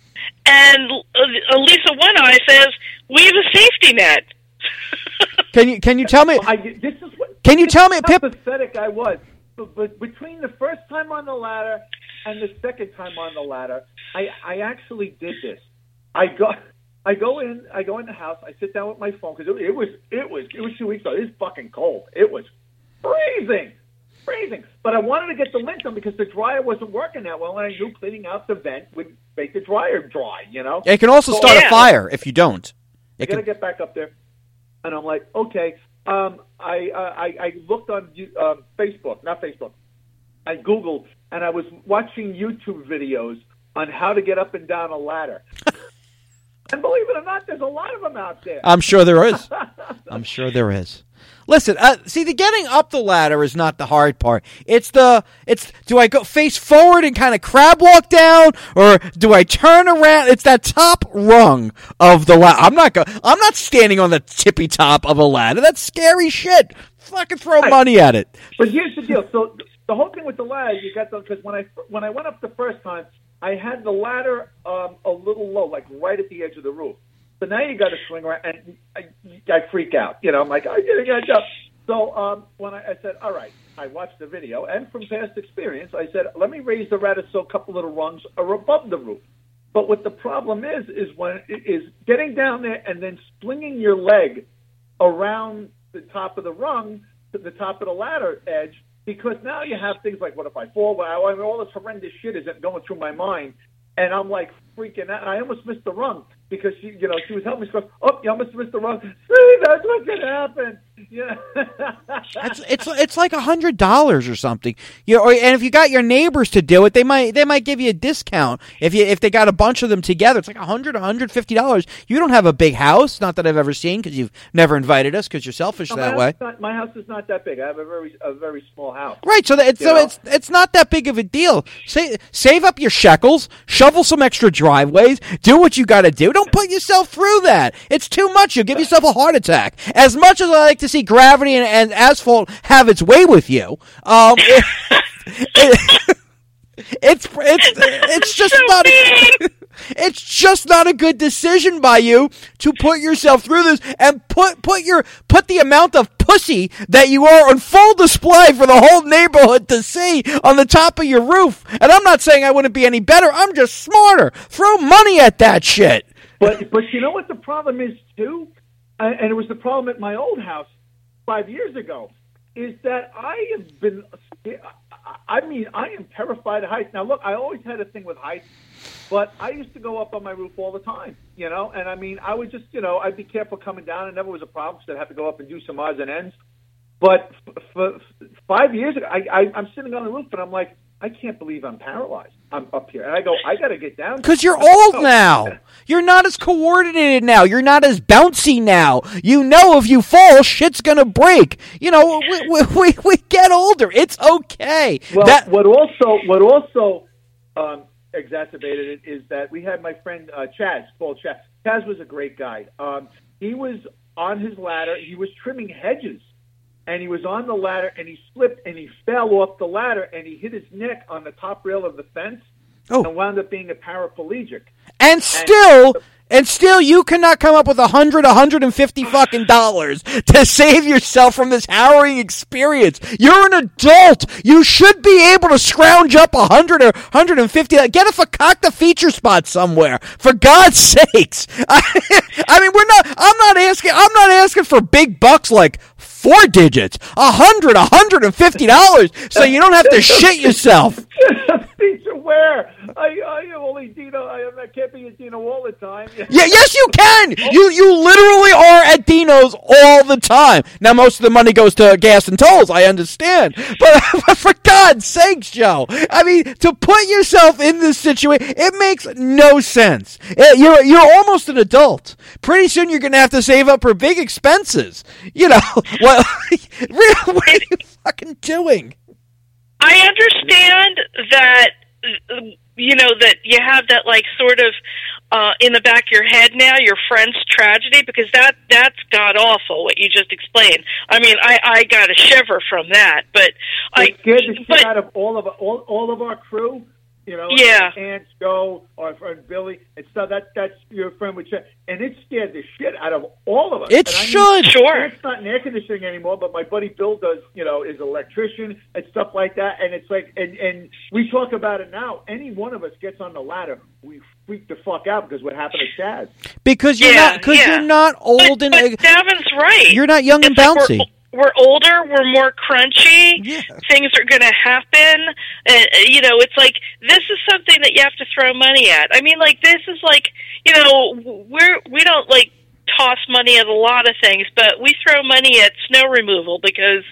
And uh, Lisa One Eye says, weave a safety net. Can you can you tell me? I, this is what, Can you this tell is me, how Pip? pathetic I was. But, but between the first time on the ladder and the second time on the ladder, I, I actually did this. I go, I go in, I go in the house. I sit down with my phone because it, it was, it was, it was two weeks ago. It was fucking cold. It was freezing, freezing. But I wanted to get the lint on because the dryer wasn't working that well, and I knew cleaning out the vent would make the dryer dry. You know. It can also So- start Yeah. a fire if you don't. I It got to can, get back up there. And I'm like, okay. Um, I, uh, I I looked on uh, Facebook, not Facebook. I Googled, and I was watching YouTube videos on how to get up and down a ladder. And believe it or not, there's a lot of them out there. I'm sure there is. I'm sure there is. Listen, uh, see, the getting up the ladder is not the hard part. It's the, it's, do I go face forward and kind of crab walk down, or do I turn around? It's that top rung of the ladder. I'm not go, I'm not standing on the tippy top of a ladder. That's scary shit. Fucking throw Right. money at it. But here's the deal. So the whole thing with the ladder, you got the, because when I, when I went up the first time, I had the ladder um, a little low, like right at the edge of the roof. So now you got to swing around, and I, I freak out. You know, I'm like, I gotta get up. So um, when I, I said, all right, I watched the video, and from past experience, I said, let me raise the ladder so a couple little rungs are above the roof. But what the problem is, is when is getting down there and then swinging your leg around the top of the rung to the top of the ladder edge, because now you have things like, what if I fall? Well, I mean, all this horrendous shit isn't going through my mind. And I'm like freaking out. I almost missed the rung because she, you know, she was helping me. She goes, "Oh, you almost missed the rung. See, that's what could happen." Yeah. It's it's it's like a hundred dollars or something. You know, or, and if you got your neighbors to do it, they might they might give you a discount if you if they got a bunch of them together. It's like a hundred, a hundred fifty dollars. You don't have a big house, not that I've ever seen, because you've never invited us because you're selfish No, that my way. house is not, my house is not that big. I have a very a very small house. Right, so that it's, You so know? it's it's not that big of a deal. Sa- save up your shekels, shovel some extra driveways, do what you got to do. Don't put yourself through that. It's too much. You'll give yourself a heart attack. As much as I like to see gravity and, and asphalt have its way with you, um, it, it, it's it's it's just So not. mean. It's just not a good decision by you to put yourself through this and put put your put the amount of pussy that you are on full display for the whole neighborhood to see on the top of your roof. And I'm not saying I wouldn't be any better. I'm just smarter. Throw money at that shit. But but you know what the problem is too, uh, and it was the problem at my old house five years ago, is that I have been. I mean, I am terrified of heights. Now, look, I always had a thing with heights, but I used to go up on my roof all the time, you know. And I mean, I would just, you know, I'd be careful coming down. It never was a problem because I'd have to go up and do some odds and ends. But f- for five years ago, I, I, I'm sitting on the roof, and I'm like, I can't believe I'm paralyzed. I'm up here. And I go, I got to get down. Because you're I go, old "No." now. You're not as coordinated now. You're not as bouncy now. You know if you fall, shit's going to break. You know, we, we, we, we get older. It's okay. Well, That- what also what also um, exacerbated it is that we had my friend uh, Chaz, called Chaz. Chaz was a great guy. Um, he was on his ladder. He was trimming hedges, and he was on the ladder, and he slipped, and he fell off the ladder, and he hit his neck on the top rail of the fence, Oh. and wound up being a paraplegic. And still, and still, you cannot come up with a hundred, a hundred and fifty fucking dollars to save yourself from this harrowing experience. You're an adult. You should be able to scrounge up a hundred or hundred and fifty. Get a fakakta feature spot somewhere, for God's sakes. I, I mean, we're not. I'm not asking. I'm not asking for big bucks like four digits, a hundred, a hundred and fifty dollars, so you don't have to shit yourself. Pizza where? I, I am only Dino. I, I can't be at Dino all the time. Yeah, yes, you can. You you literally are at Dino's all the time. Now, most of the money goes to gas and tolls. I understand, but for God's sakes, Joe. I mean, to put yourself in this situation, it makes no sense. You're you're almost an adult. Pretty soon, you're going to have to save up for big expenses. You know what? What are you fucking doing? I understand that, you know, that you have that, like, sort of uh, in the back of your head now, your friend's tragedy, because that, that's god-awful, what you just explained. I mean, I, I got a shiver from that, but... It I scared the shit but, out of all of, all, all of our crew. You know, yeah. Aunt Joe, our friend Billy, and stuff. That, that's your friend with Chet. And it scared the shit out of all of us. It and I mean, should. Sure. It's not in air conditioning anymore, but my buddy Bill does, you know, is an electrician and stuff like that. And it's like, and, and we talk about it now. Any one of us gets on the ladder, we freak the fuck out because what happened to Chaz. Because you're yeah, not, because yeah. you're not old but, and but Davin's right. You're not young and it's like bouncy. We're, we're older, we're more crunchy, Yeah. things are going to happen. Uh, you know, it's like, this is something that you have to throw money at. I mean, like, this is like, you know, we're, we don't, like, toss money at a lot of things, but we throw money at snow removal because,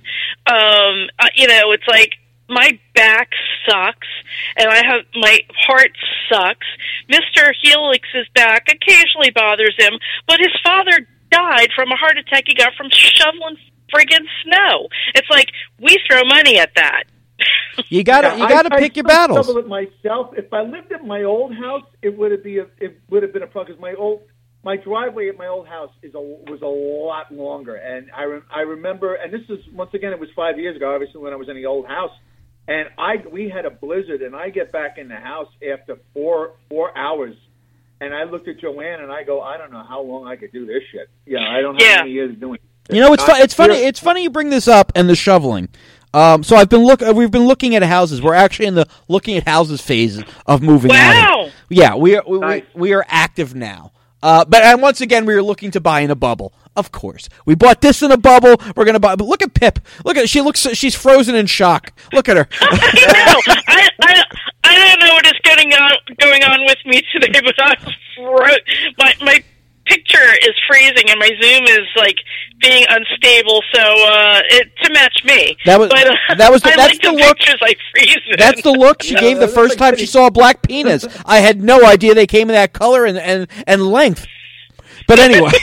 um, uh, you know, it's like, my back sucks, and I have, my heart sucks. Mister Helix's back occasionally bothers him, but his father died from a heart attack he got from shoveling friggin' snow. It's like, we throw money at that. You gotta, Yeah, you gotta I, pick I your battles. Trouble with myself. If I lived at my old house, it would have be a, it would have been a problem. Because my old, my driveway at my old house is a, was a lot longer, and I re, I remember, and this is once again, it was five years ago, obviously when I was in the old house, and I we had a blizzard, and I get back in the house after four four hours. And I looked at Joanne and I go, I don't know how long I could do this shit. Yeah, I don't have Yeah. any years doing it. You know, it's fu- it's funny. Yeah. It's funny you bring this up and the shoveling. Um, so I've been look. uh, We've been looking at houses. We're actually in the looking at houses phase of moving out. Wow. Yeah, we are. We, Nice. we, we are active now. Uh, but and once again, we are looking to buy in a bubble. Of course, we bought this in a bubble. We're gonna buy. But look at Pip. Look at she looks. She's frozen in shock. Look at her. I know. I, I, I don't know what is going on going on with me today, but I'm fro- my my picture is freezing and my Zoom is like being unstable. So uh, it to match me. That was- but, uh, that was the- I that's like the the, look- pictures I freeze in. That's the look she No, gave the that's first like time she saw a black penis. I had no idea they came in that color and and, and length. But anyway,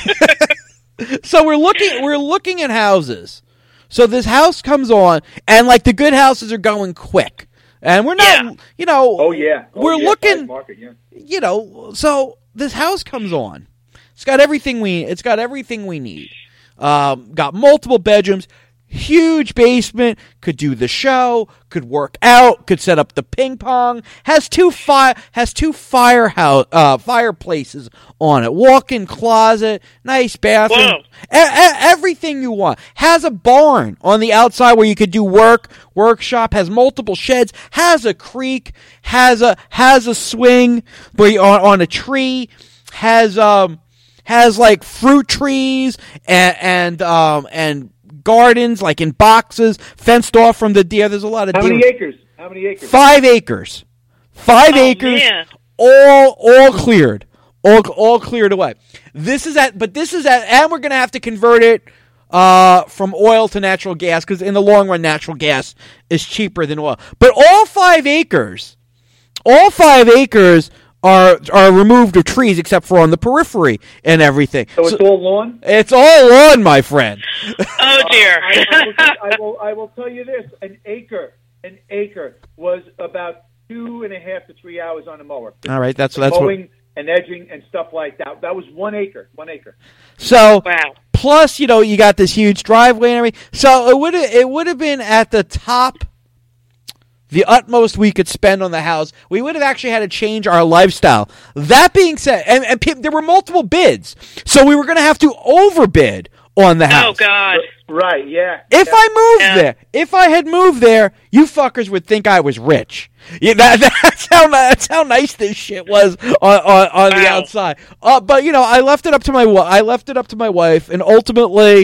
so we're looking we're looking at houses. So this house comes on, and like the good houses are going quick, and we're not, Yeah. you know. Oh yeah, oh, we're yeah, looking, five market, yeah. you know. So this house comes on. It's got everything we. It's got everything we need. Um, got multiple bedrooms. Huge basement, could do the show, could work out, could set up the ping pong. Has two fire has two firehouse uh, fireplaces on it. Walk-in closet, nice bathroom, Whoa. e- e- everything you want. Has a barn on the outside where you could do work, workshop. Has multiple sheds. Has a creek. Has a has a swing where you, on, on a tree. Has um has like fruit trees and and um and gardens, like in boxes, fenced off from the deer. There's a lot of How deer. many acres? How many acres? Five acres. Five Oh, acres. man. All all cleared. All all cleared away. This is at but this is at and we're gonna have to convert it uh from oil to natural gas, because in the long run natural gas is cheaper than oil. But all five acres all five acres are are removed of trees except for on the periphery and everything. So it's all lawn? It's all lawn, my friend. Oh dear. I, I, will, I will. I will tell you this: an acre, an acre was about two and a half to three hours on a mower. All right, that's that's what. Mowing and edging and stuff like that. That was one acre. One acre. So Wow. plus, you know, you got this huge driveway and everything. So it would it would have been at the top, the utmost we could spend on the house. We would have actually had to change our lifestyle. That being said, and, and pe- there were multiple bids, so we were going to have to overbid on the Oh house. God. Right. Yeah. If yeah. I moved Yeah. there, if I had moved there, you fuckers would think I was rich. Yeah, that, that's how that's how nice this shit was on on, on the Wow. outside. Uh, but you know, I left it up to my wi- I left it up to my wife, and ultimately,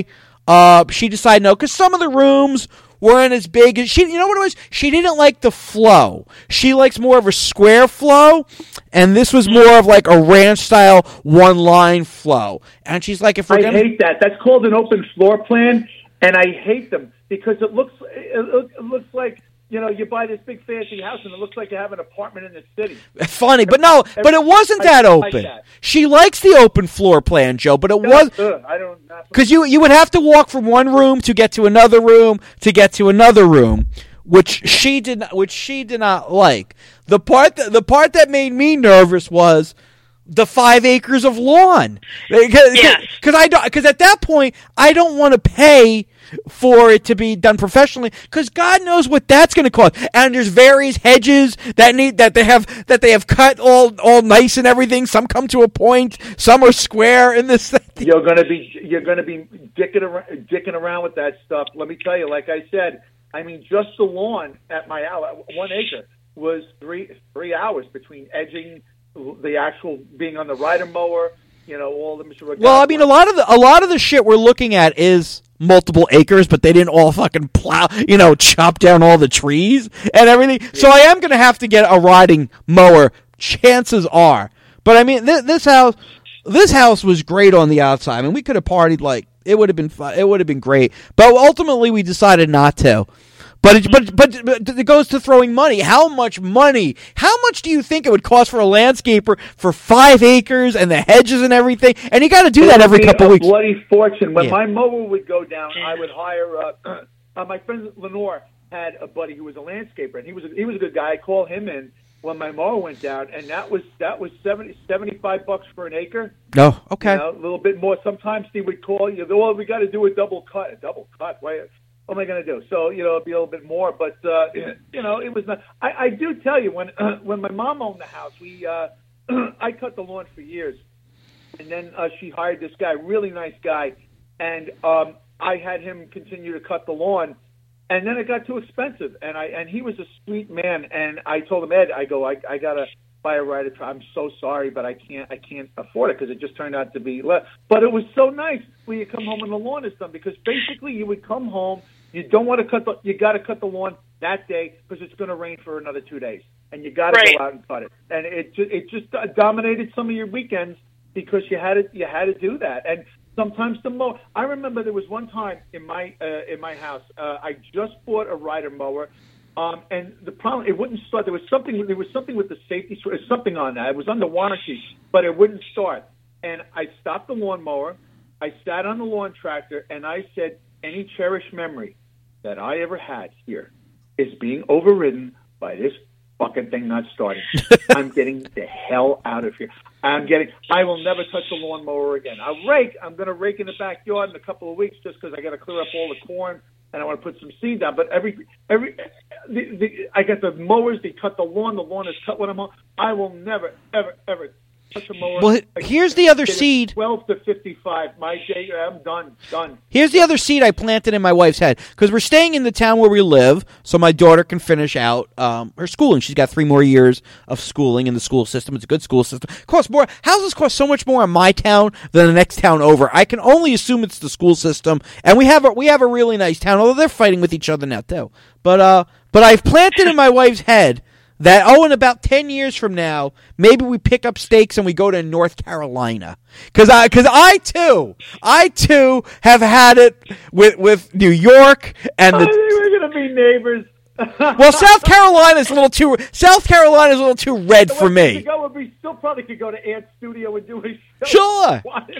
Uh, she decided no, because some of the rooms weren't as big as she. You know what it was? She didn't like the flow. She likes more of a square flow, and this was more of like a ranch style one line flow. And she's like, if we're I gonna, hate that. That's called an open floor plan, and I hate them because it looks it, looks- it looks like. You know, you buy this big fancy house, and it looks like you have an apartment in the city. funny, but no, but it wasn't I that don't like open. that. She likes the open floor plan, Joe, but it was. Ugh, I don't. Because you you would have to walk from one room to get to another room to get to another room, which she did not, which she did not like. The part that, the part that made me nervous was the five acres of lawn. Because Yes. I don't because at that point I don't want to pay for it to be done professionally, because God knows what that's going to cost. And there's various hedges that need that they have that they have cut all all nice and everything. Some come to a point, some are square in this thing. You're gonna be you're gonna be dicking around, dicking around with that stuff. Let me tell you, like I said, I mean, just the lawn at my house, one acre, was three three hours between edging, the actual being on the rider mower. You know, all the Mister Well, I mean, a lot of the a lot of the shit we're looking at is multiple acres, but they didn't all fucking plow, you know, chop down all the trees and everything. Yeah. So I am going to have to get a riding mower. Chances are, but I mean, th- this house, this house was great on the outside. I mean, we could have partied like it would have been. Fun. It would have been great, but ultimately we decided not to. But it, but but but it goes to throwing money. How much money? How much do you think it would cost for a landscaper for five acres and the hedges and everything? And you got to do that every couple of weeks. Bloody fortune. When yeah. my mower would go down, I would hire. Uh, uh, my friend Lenore had a buddy who was a landscaper, and he was a, he was a good guy. I called him in when my mower went down, and that was that was seventy, seventy-five bucks for an acre. Oh, okay. You know, a little bit more. Sometimes he would call you. Well, we got to do a double cut. A double cut. Why? What am I going to do? So, you know, it'll be a little bit more, but, uh, you know, it was not, I, I do tell you, when, uh, when my mom owned the house, we, uh, I cut the lawn for years, and then, uh, she hired this guy, really nice guy, and, um, I had him continue to cut the lawn, and then it got too expensive, and I, and he was a sweet man, and I told him, Ed, I go, I, I gotta buy a rider truck. I'm so sorry, but I can't, I can't afford it, because it just turned out to be less, but it was so nice when you come home and the lawn is done, because basically you would come home. You don't want to cut the. You got to cut the lawn that day because it's going to rain for another two days, and you got to right. go out and cut it. And it just, it just dominated some of your weekends because you had to you had to do that. And sometimes the mower. I remember there was one time in my uh, in my house. Uh, I just bought a rider mower, um, and the problem it wouldn't start. There was something. There was something with the safety. Something on that. It was under warranty, but it wouldn't start. And I stopped the lawnmower. I sat on the lawn tractor, and I said, "Any cherished memory that I ever had here is being overridden by this fucking thing not starting. I'm getting the hell out of here. I'm getting. I will never touch a lawnmower again. I'll rake. I'm going to rake in the backyard in a couple of weeks just because I got to clear up all the corn and I want to put some seed down. But every every the, the, I got the mowers. They cut the lawn. The lawn is cut when I'm home. I will never ever ever. Well, here's the other seed. twelve to fifty-five. My day, I'm done. Done. Here's the other seed I planted in my wife's head. Because we're staying in the town where we live, so my daughter can finish out um, her schooling. She's got three more years of schooling in the school system. It's a good school system. It costs more. Houses cost so much more in my town than the next town over. I can only assume it's the school system. And we have a, we have a really nice town, although they're fighting with each other now, too. But, uh, but I've planted in my wife's head that, oh, in about ten years from now, maybe we pick up stakes and we go to North Carolina. Because I, cause I, too, I, too, have had it with, with New York and the... I think we're going to be neighbors. Well, South Carolina's a little too... South Carolina's a little too red for me. Go, we still probably could go to Ant's studio and do a show. Sure.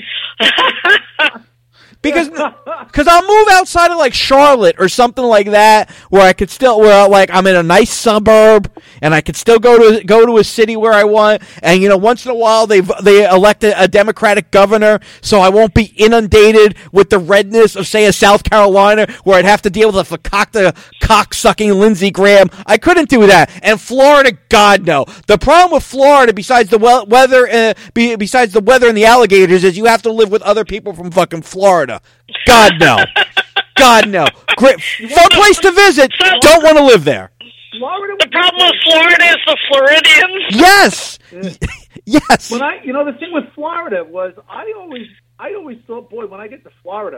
Because cause I'll move outside of, like, Charlotte or something like that, where I could still, where, like, I'm in a nice suburb, and I could still go to go to a city where I want, and, you know, once in a while they they elect a, a Democratic governor, so I won't be inundated with the redness of, say, a South Carolina, where I'd have to deal with a fakakta, cock-sucking Lindsey Graham. I couldn't do that. And Florida, God, no. The problem with Florida, besides the we- weather, uh, be, besides the weather and the alligators, is you have to live with other people from fucking Florida. God, no. God, no. Great. Fun place to visit. Don't want to live there. Florida. The problem with Florida is the Floridians. Yes. Yes. When I, you know, the thing with Florida was I always, I always thought, boy, when I get to Florida,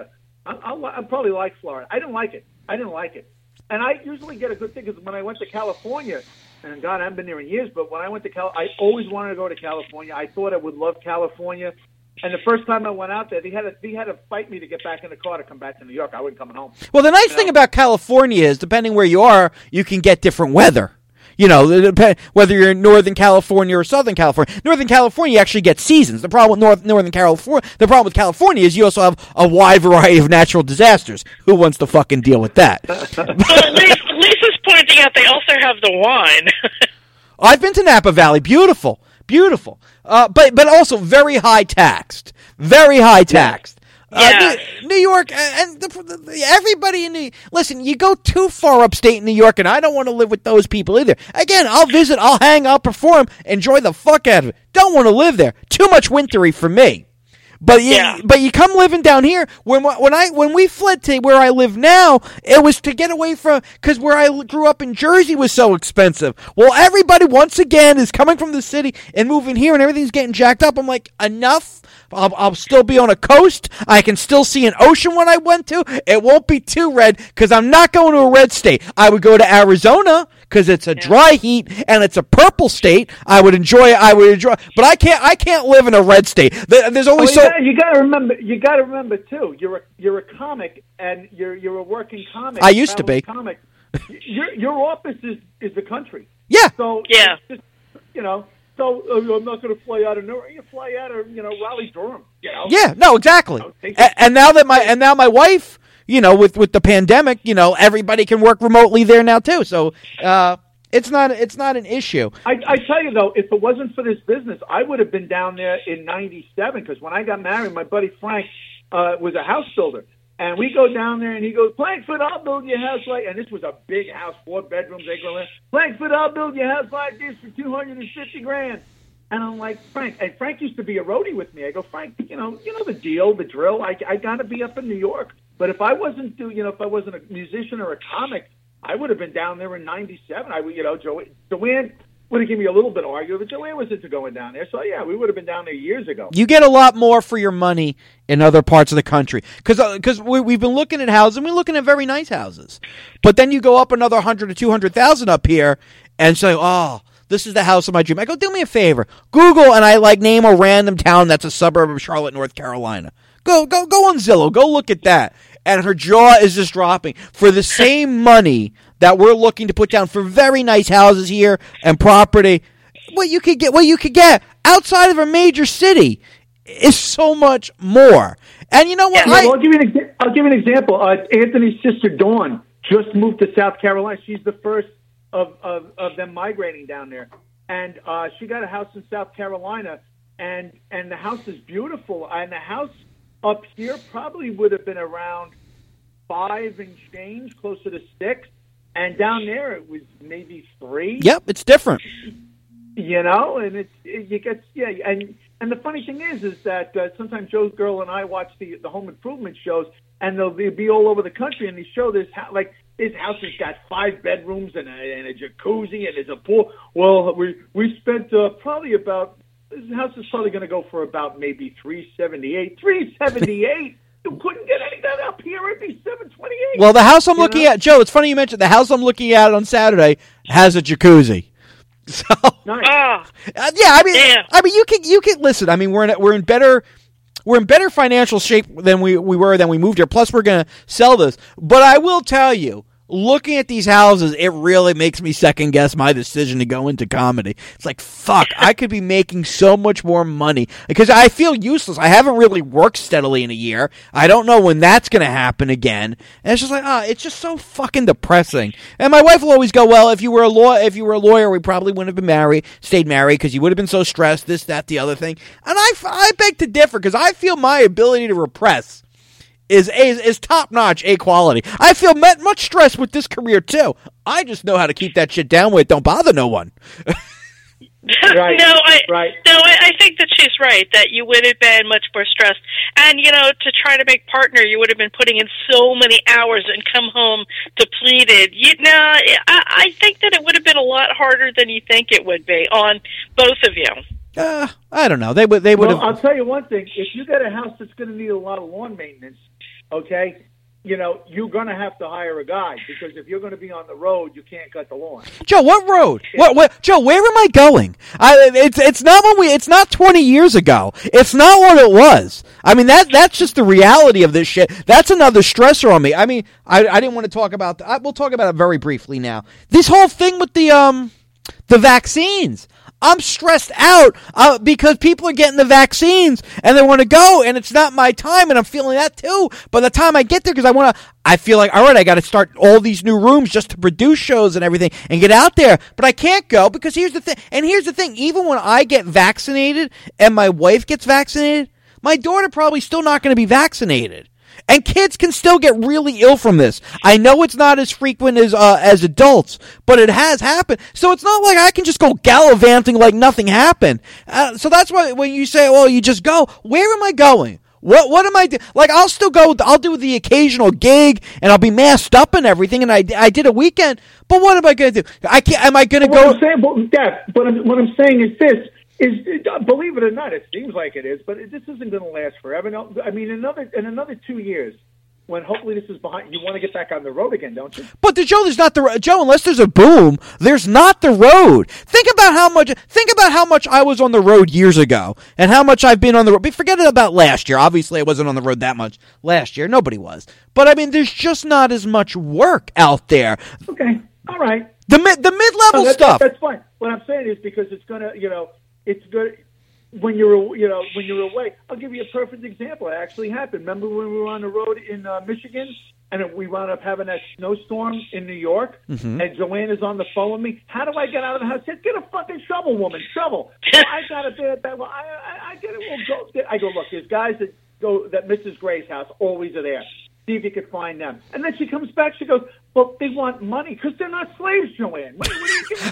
I, I'll, I'll probably like Florida. I didn't like it. I didn't like it. And I usually get a good thing because when I went to California, and God, I haven't been there in years, but when I went to Cal, I always wanted to go to California. I thought I would love California. And the first time I went out there, they had to, they had to fight me to get back in the car to come back to New York. I wasn't coming home. Well, the nice You thing know? about California is, depending where you are, you can get different weather. You know, it dep- whether you're in Northern California or Southern California. Northern California, you actually get seasons. The problem with North, Northern California, the problem with California is you also have a wide variety of natural disasters. Who wants to fucking deal with that? Well, Lisa, Lisa's pointing out they also have the wine. I've been to Napa Valley. Beautiful. Beautiful. Uh, but but also very high taxed. Very high taxed. Uh, Yeah. New, New York, uh, and the, the, everybody in New listen, you go too far upstate in New York, and I don't want to live with those people either. Again, I'll visit, I'll hang, I'll perform, enjoy the fuck out of it. Don't want to live there. Too much wintry for me. But you, Yeah. but you come living down here. When when I when we fled to where I live now, it was to get away from, because where I grew up in Jersey was so expensive. Well, everybody once again is coming from the city and moving here, and everything's getting jacked up. I'm like, enough. I'll, I'll still be on a coast. I can still see an ocean when I went to. It won't be too red because I'm not going to a red state. I would go to Arizona because it's a dry heat and it's a purple state. I would enjoy. I would enjoy, but I can't. I can't live in a red state. There- There's only Oh, so. yeah, you got to remember. You got to remember too. You're a you're a comic, and you're you're a working comic. I used to traveling be. comic. Your your office is is the country. Yeah. So Yeah. it's just, you know. So uh, I'm not going to fly out of Newark. You fly out of you know Raleigh, Durham. You know. Yeah, no, exactly. Oh, take And, and now that my and now my wife, you know, with with the pandemic, you know, everybody can work remotely there now too. So uh, it's not it's not an issue. I, I tell you though, if it wasn't for this business, I would have been down there in ninety-seven. Because when I got married, my buddy Frank uh, was a house builder, and we go down there, and he goes, "Frankfurt, I'll build your house like." And this was a big house, four bedrooms. They go in, "Frankfurt, I'll build your house like this for two hundred and fifty grand." And I'm like, Frank, and Frank used to be a roadie with me. I go, Frank, you know, you know the deal, the drill. I, I got to be up in New York. But if I wasn't, do, you know, if I wasn't a musician or a comic, I would have been down there in ninety-seven. I, would, you know, Jo- Joanne would have given me a little bit of argument, but Joanne was into going down there. So yeah, we would have been down there years ago. You get a lot more for your money in other parts of the country because because we, we've been looking at houses. and We're looking at very nice houses, but then you go up another hundred or two hundred thousand up here and say, oh. This is the house of my dream. I go, do me a favor. Google, and I like name a random town that's a suburb of Charlotte, North Carolina. Go, go, go on Zillow. Go look at that. And her jaw is just dropping. For the same money that we're looking to put down for very nice houses here and property, what you could get, what you could get outside of a major city is so much more. And you know what? Yeah, I, well, I'll give you an exa- I'll give you an example. Uh, Anthony's sister Dawn just moved to South Carolina. She's the first of of, of them migrating down there, and uh, she got a house in South Carolina, and and the house is beautiful. And the house up here probably would have been around five and change, closer to six, and down there it was maybe three. yep, it's different. You know, and it's it, you get yeah, and and the funny thing is, is that uh, sometimes Joe's girl and I watch the the home improvement shows, and they'll, they'll be all over the country, and they show this ho- like this house has got five bedrooms and a, and a jacuzzi and there's a pool. Well, we we spent uh, probably about this house is probably going to go for about maybe three seventy eight, three seventy eight. You couldn't get any of that up here. It'd be seven twenty eight. Well, the house I'm You looking know? at, Joe, it's funny you mentioned the house I'm looking at on Saturday has a jacuzzi. So Nice. Oh, uh, yeah, I mean, Damn. I mean, you can you can listen. I mean, we're in we're in better we're in better financial shape than we, we were than we moved here. Plus, we're gonna sell this. But I will tell you, looking at these houses, it really makes me second guess my decision to go into comedy. It's like, fuck, I could be making so much more money because I feel useless. I haven't really worked steadily in a year. I don't know when that's going to happen again. And it's just like, ah, it's just so fucking depressing. And my wife will always go, well, if you were a law, if you were a lawyer, we probably wouldn't have been married, stayed married because you would have been so stressed, this, that, the other thing. And I, I beg to differ because I feel my ability to repress is is, is top notch A quality. I feel met, much stress with this career too. I just know how to keep that shit down where it don't bother no one. Right. no, I Right. no, I, I think that she's right. That you would have been much more stressed, and you know, to try to make partner, you would have been putting in so many hours and come home depleted. You know, I, I think that it would have been a lot harder than you think it would be on both of you. Uh, I don't know. They would. They would Well, have. I'll tell you one thing. If you got a house that's going to need a lot of lawn maintenance, okay, you know, you're going to have to hire a guide because if you're going to be on the road, you can't cut the lawn. Joe, what road? What, what? Joe, where am I going? I, it's it's not when we. It's not twenty years ago. It's not what it was. I mean that that's just the reality of this shit. That's another stressor on me. I mean, I, I didn't want to talk about. I, we'll talk about it very briefly now. This whole thing with the um the vaccines. I'm stressed out uh, because people are getting the vaccines and they want to go, and it's not my time, and I'm feeling that too. By the time I get there, because I want to, I feel like, all right, I got to start all these new rooms just to produce shows and everything and get out there. But I can't go because here's the thing, and here's the thing, even when I get vaccinated and my wife gets vaccinated, my daughter probably still not going to be vaccinated. And kids can still get really ill from this. I know it's not as frequent as uh, as adults, but it has happened. So it's not like I can just go gallivanting like nothing happened. Uh, so that's why when you say, well, you just go, where am I going? What what am I doing? Like, I'll still go, I'll do the occasional gig, and I'll be masked up and everything, and I, I did a weekend, but what am I going to do? I can't, am I going to go? I'm saying, but, Dad, what I'm, what I'm saying is this. Is believe it or not, it seems like it is, but it, this isn't going to last forever. No, I mean, another in another two years, when hopefully this is behind, you want to get back on the road again, don't you? But the Joe, there's not the Joe. Unless there's a boom, there's not the road. Think about how much. Think about how much I was on the road years ago, and how much I've been on the road. Forget about last year. Obviously, I wasn't on the road that much last year. Nobody was. But I mean, there's just not as much work out there. Okay, all right. The mid the mid level no, that's, stuff. That's fine. What I'm saying is because it's gonna, you know. It's good when you're, you know, when you're away. I'll give you a perfect example. It actually happened. Remember when we were on the road in uh, Michigan, and we wound up having that snowstorm in New York, mm-hmm. and Joanne is on the phone with me. How do I get out of the house? She said, get a fucking shovel, woman, shovel. Well, I got a bad, bad. Well, I, I, I get it. Well, go. I go, look, there's guys that go that Missus Gray's house always are there. See if you can find them. And then she comes back. She goes, well, they want money because they're not slaves, Joanne. What, what are you doing?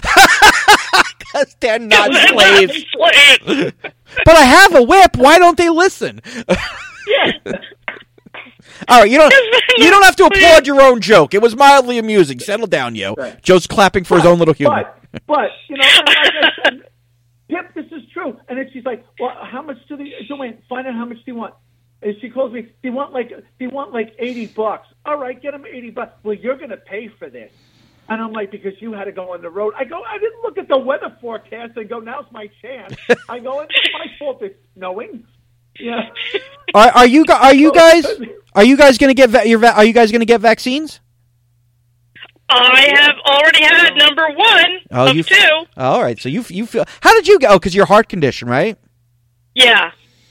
Because they're not slaves. But I have a whip. Why don't they listen? Yeah. All right, you don't you don't have to applaud your own joke. It was mildly amusing. Settle down, yo. Right. Joe's clapping for but, his own little humor. But, but you know, like I said, Pip, this is true. And then she's like, well, how much do they, Joanne, find out how much do you want? And she calls me, do you want like, do you want like eighty bucks? All right, get them eighty bucks. Well, you're going to pay for this. And I'm like, because you had to go on the road. I go, I didn't look at the weather forecast and go, now's my chance. I go, it's my fault it's snowing. Yeah. Are, are you are you guys are you guys going to get va- your va- are you guys going to get vaccines? I have already had number one oh, of you two. Oh, all right, so you you feel. How did you go? Because your heart condition, right? Yeah.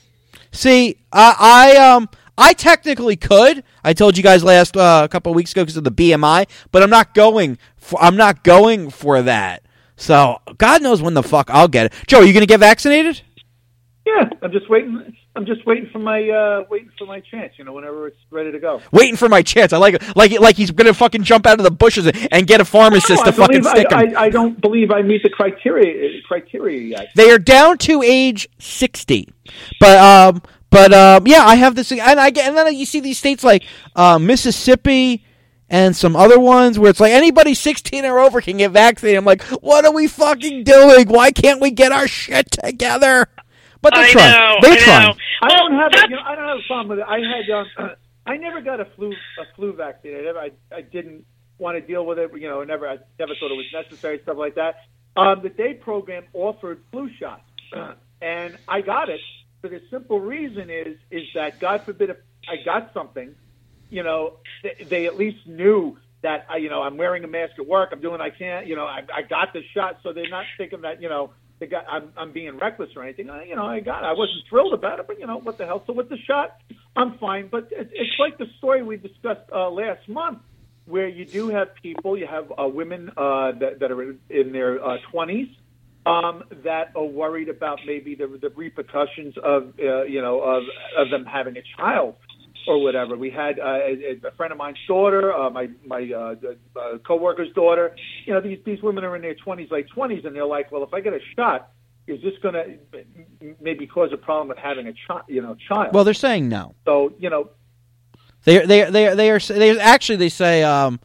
See, I, I um I technically could. I told you guys last uh, a couple of weeks ago because of the B M I, but I'm not going. For, I'm not going for that. So God knows when the fuck I'll get it. Joe, are you going to get vaccinated? Yeah, I'm just waiting. I'm just waiting for my uh, waiting for my chance. You know, whenever it's ready to go. Waiting for my chance. I like it. Like like he's going to fucking jump out of the bushes and get a pharmacist no, to fucking stick him. I, I, I don't believe I meet the criteria criteria yet. They are down to age sixty, but um. But um, yeah, I have this, and I get, and then you see these states like uh, Mississippi and some other ones where it's like anybody sixteen or over can get vaccinated. I'm like, what are we fucking doing? Why can't we get our shit together? But they're I trying. know, They're I trying. know. I Well, don't have a, that's- you know, I don't have a problem with it. I had um, I never got a flu a flu vaccine. I never I, I didn't want to deal with it. You know, never I never thought it was necessary. Stuff like that. Um, the day program offered flu shots, and I got it. For the simple reason is is that God forbid if I got something, you know, they, they at least knew that I, you know, I'm wearing a mask at work. I'm doing what I can. You know, I, I got the shot, so they're not thinking that you know they got I'm I'm being reckless or anything. I, you know, I got it. I wasn't thrilled about it, but you know what the hell. So with the shot, I'm fine. But it, it's like the story we discussed uh, last month, where you do have people, you have uh, women uh, that that are in their uh, twenties. Um, that are worried about maybe the, the repercussions of uh, you know of, of them having a child or whatever. We had uh, a, a friend of mine's daughter, uh, my my uh, uh, coworker's daughter. You know, these these women are in their twenties, late twenties, and they're like, well, if I get a shot, is this going to maybe cause a problem with having a child? You know, child. Well, they're saying no. So you know, they they they they are they actually they say um,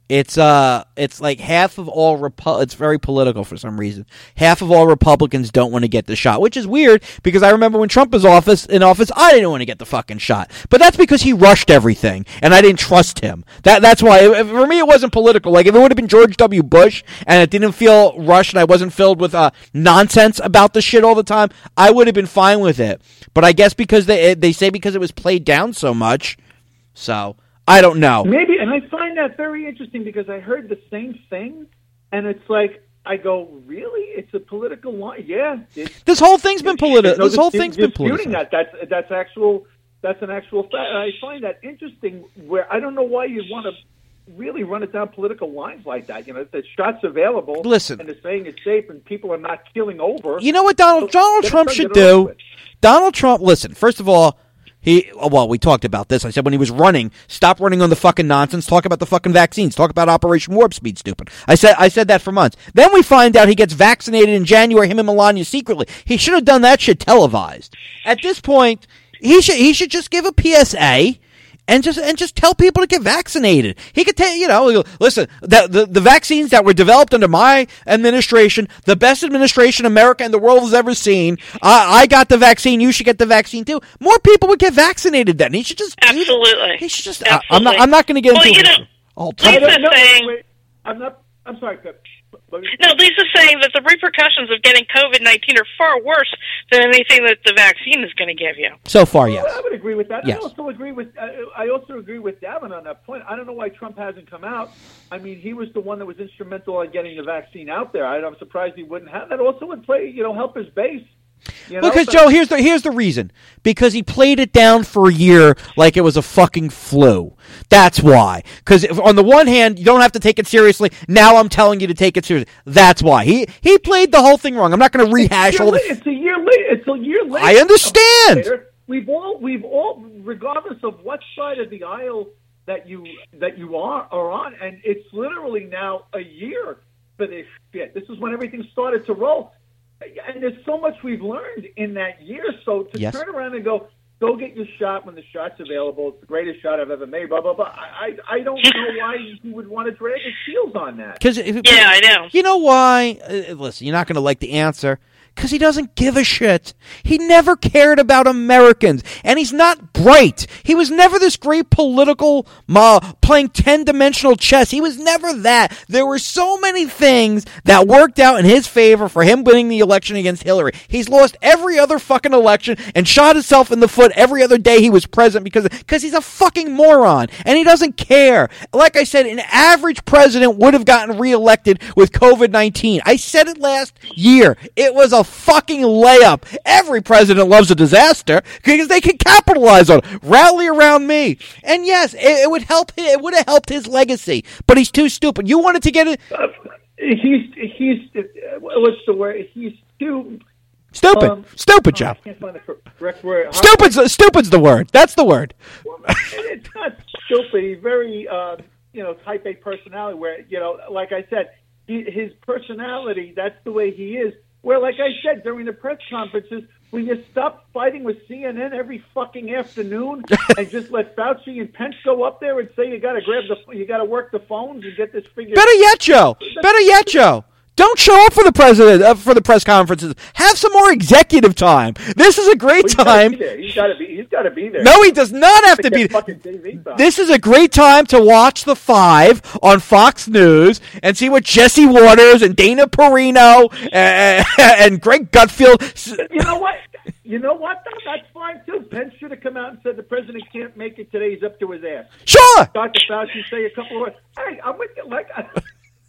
It's uh, it's like half of all Repu- It's very political for some reason. Half of all Republicans don't want to get the shot, which is weird because I remember when Trump was office in office, I didn't want to get the fucking shot. But that's because he rushed everything, and I didn't trust him. That that's why if, for me it wasn't political. Like if it would have been George W. Bush and it didn't feel rushed and I wasn't filled with uh nonsense about the shit all the time, I would have been fine with it. But I guess because they they say because it was played down so much, so. I don't know. Maybe, and I find that very interesting because I heard the same thing, and it's like, I go, really? It's a political line? Yeah. This whole thing's been political. No, this whole dis- thing's been disputing political. That. That's, that's actual, that's an actual fact. And I find that interesting where I don't know why you'd want to really run it down political lines like that. You know, if the shot's available Listen. and they're saying it's safe and people are not killing over. You know what Donald, so Donald Trump should do? Donald Trump, listen, first of all, He well, we talked about this. I said when he was running, stop running on the fucking nonsense. Talk about the fucking vaccines. Talk about Operation Warp Speed. Stupid. I said I said that for months. Then we find out he gets vaccinated in January. Him and Melania secretly. He should have done that shit televised. At this point, he should he should just give a P S A. And just and just tell people to get vaccinated. He could tell you know, listen, the, the the vaccines that were developed under my administration, the best administration America and the world has ever seen. I, I got the vaccine. You should get the vaccine too. More people would get vaccinated then. He should just absolutely. He should just. Absolutely. I, I'm not. I'm not going to get well, into you know, all I Lisa's don't know. saying. Wait, I'm not. I'm sorry, Pip. No, Lisa's saying that the repercussions of getting COVID nineteen are far worse than anything that the vaccine is going to give you. So far, yes. I would agree with that. Yes. I also agree with. Uh, I also agree with Davin on that point. I don't know why Trump hasn't come out. I mean, he was the one that was instrumental in getting the vaccine out there. I, I'm surprised he wouldn't have that. Also, would play, you know, help his base. You know, because but- Joe, here's the here's the reason. Because he played it down for a year like it was a fucking flu. That's why. Because on the one hand, you don't have to take it seriously. Now I'm telling you to take it seriously. That's why he he played the whole thing wrong. I'm not going to rehash all the. It's a year later. It's a year later. I understand. Later. We've all we've all, regardless of what side of the aisle that you that you are are on, and it's literally now a year for this shit. This is when everything started to roll. And there's so much we've learned in that year. So to yes. turn around and go, go get your shot when the shot's available. It's the greatest shot I've ever made, blah, blah, blah. I, I don't know why he would want to drag his heels on that. Cause, yeah, I know. You know why? Uh, listen, you're not going to like the answer. Because he doesn't give a shit. He never cared about Americans. And he's not bright. He was never this great political, uh, playing ten-dimensional chess. He was never that. There were so many things that worked out in his favor for him winning the election against Hillary. He's lost every other fucking election and shot himself in the foot every other day he was president because, because he's a fucking moron. And he doesn't care. Like I said, an average president would have gotten reelected with COVID nineteen. I said it last year. It was a fucking layup. Every president loves a disaster because they can capitalize on it. Rally around me. And yes, it, it would help. It would have helped his legacy, but he's too stupid. You wanted to get it. Uh, he's he's uh, what's the word? He's too stupid. Um, stupid, oh, Joe. I can't find the correct word. Stupid's stupid's the word. That's the word. Well, it's not stupid. He's very uh, you know type A personality. Where you know, like I said, he, his personality. That's the way he is. Where, like I said, during the press conferences, will you stop fighting with C N N every fucking afternoon and just let Fauci and Pence go up there and say you got to grab the, you got to work the phones and get this figured? Better yet, Joe. Better yet, Joe. Don't show up for the president uh, for the press conferences. Have some more executive time. This is a great well, time. He's got to be. He's got to be there. No, he does not have to be. Fucking T V time. This is a great time to watch The Five on Fox News and see what Jesse Waters and Dana Perino and, and Greg Gutfield. You know what? You know what? Though? That's fine too. Pence should have come out and said the president can't make it today. He's up to his ass. Sure. Doctor Fauci say a couple of words. Hey, I'm with you. Like. I,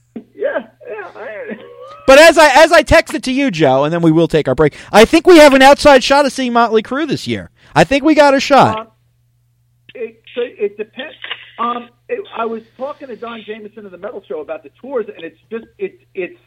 Yeah, yeah. I, but as I as I texted to you, Joe, and then we will take our break. I think we have an outside shot of seeing Motley Crue this year. I think we got a shot. Um, it, so it depends. Um, it, I was talking to Don Jameson of the Metal Show about the tours, and it's just it, it's.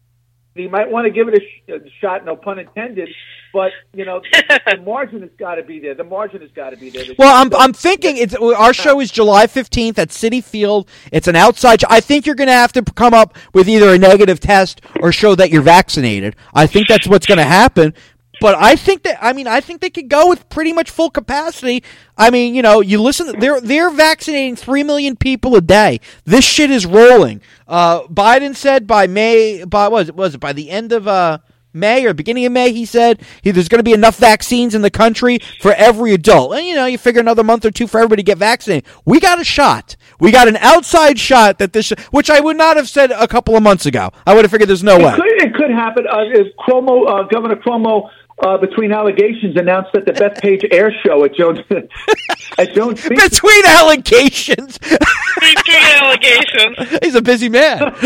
You might want to give it a, sh- a shot, no pun intended, but you know the margin has got to be there. The margin has got to be there. Well, I'm I'm thinking it's our show is July fifteenth at Citi Field. It's an outside show. I think you're going to have to come up with either a negative test or show that you're vaccinated. I think that's what's going to happen. But I think that I mean I think they could go with pretty much full capacity. I mean, you know, you listen. They're they're vaccinating three million people a day. This shit is rolling. Uh, Biden said by May, by was it was it by the end of uh, May or beginning of May, he said he, there's going to be enough vaccines in the country for every adult. And you know, you figure another month or two for everybody to get vaccinated. We got a shot. We got an outside shot that this, which I would not have said a couple of months ago. I would have figured there's no it way. Could, it could happen. Uh, if Cuomo, uh, Governor Cuomo. Uh, between allegations, announced that the Bethpage Air Show at Jones at Jones Beach. Between allegations, Between allegations, he's a busy man.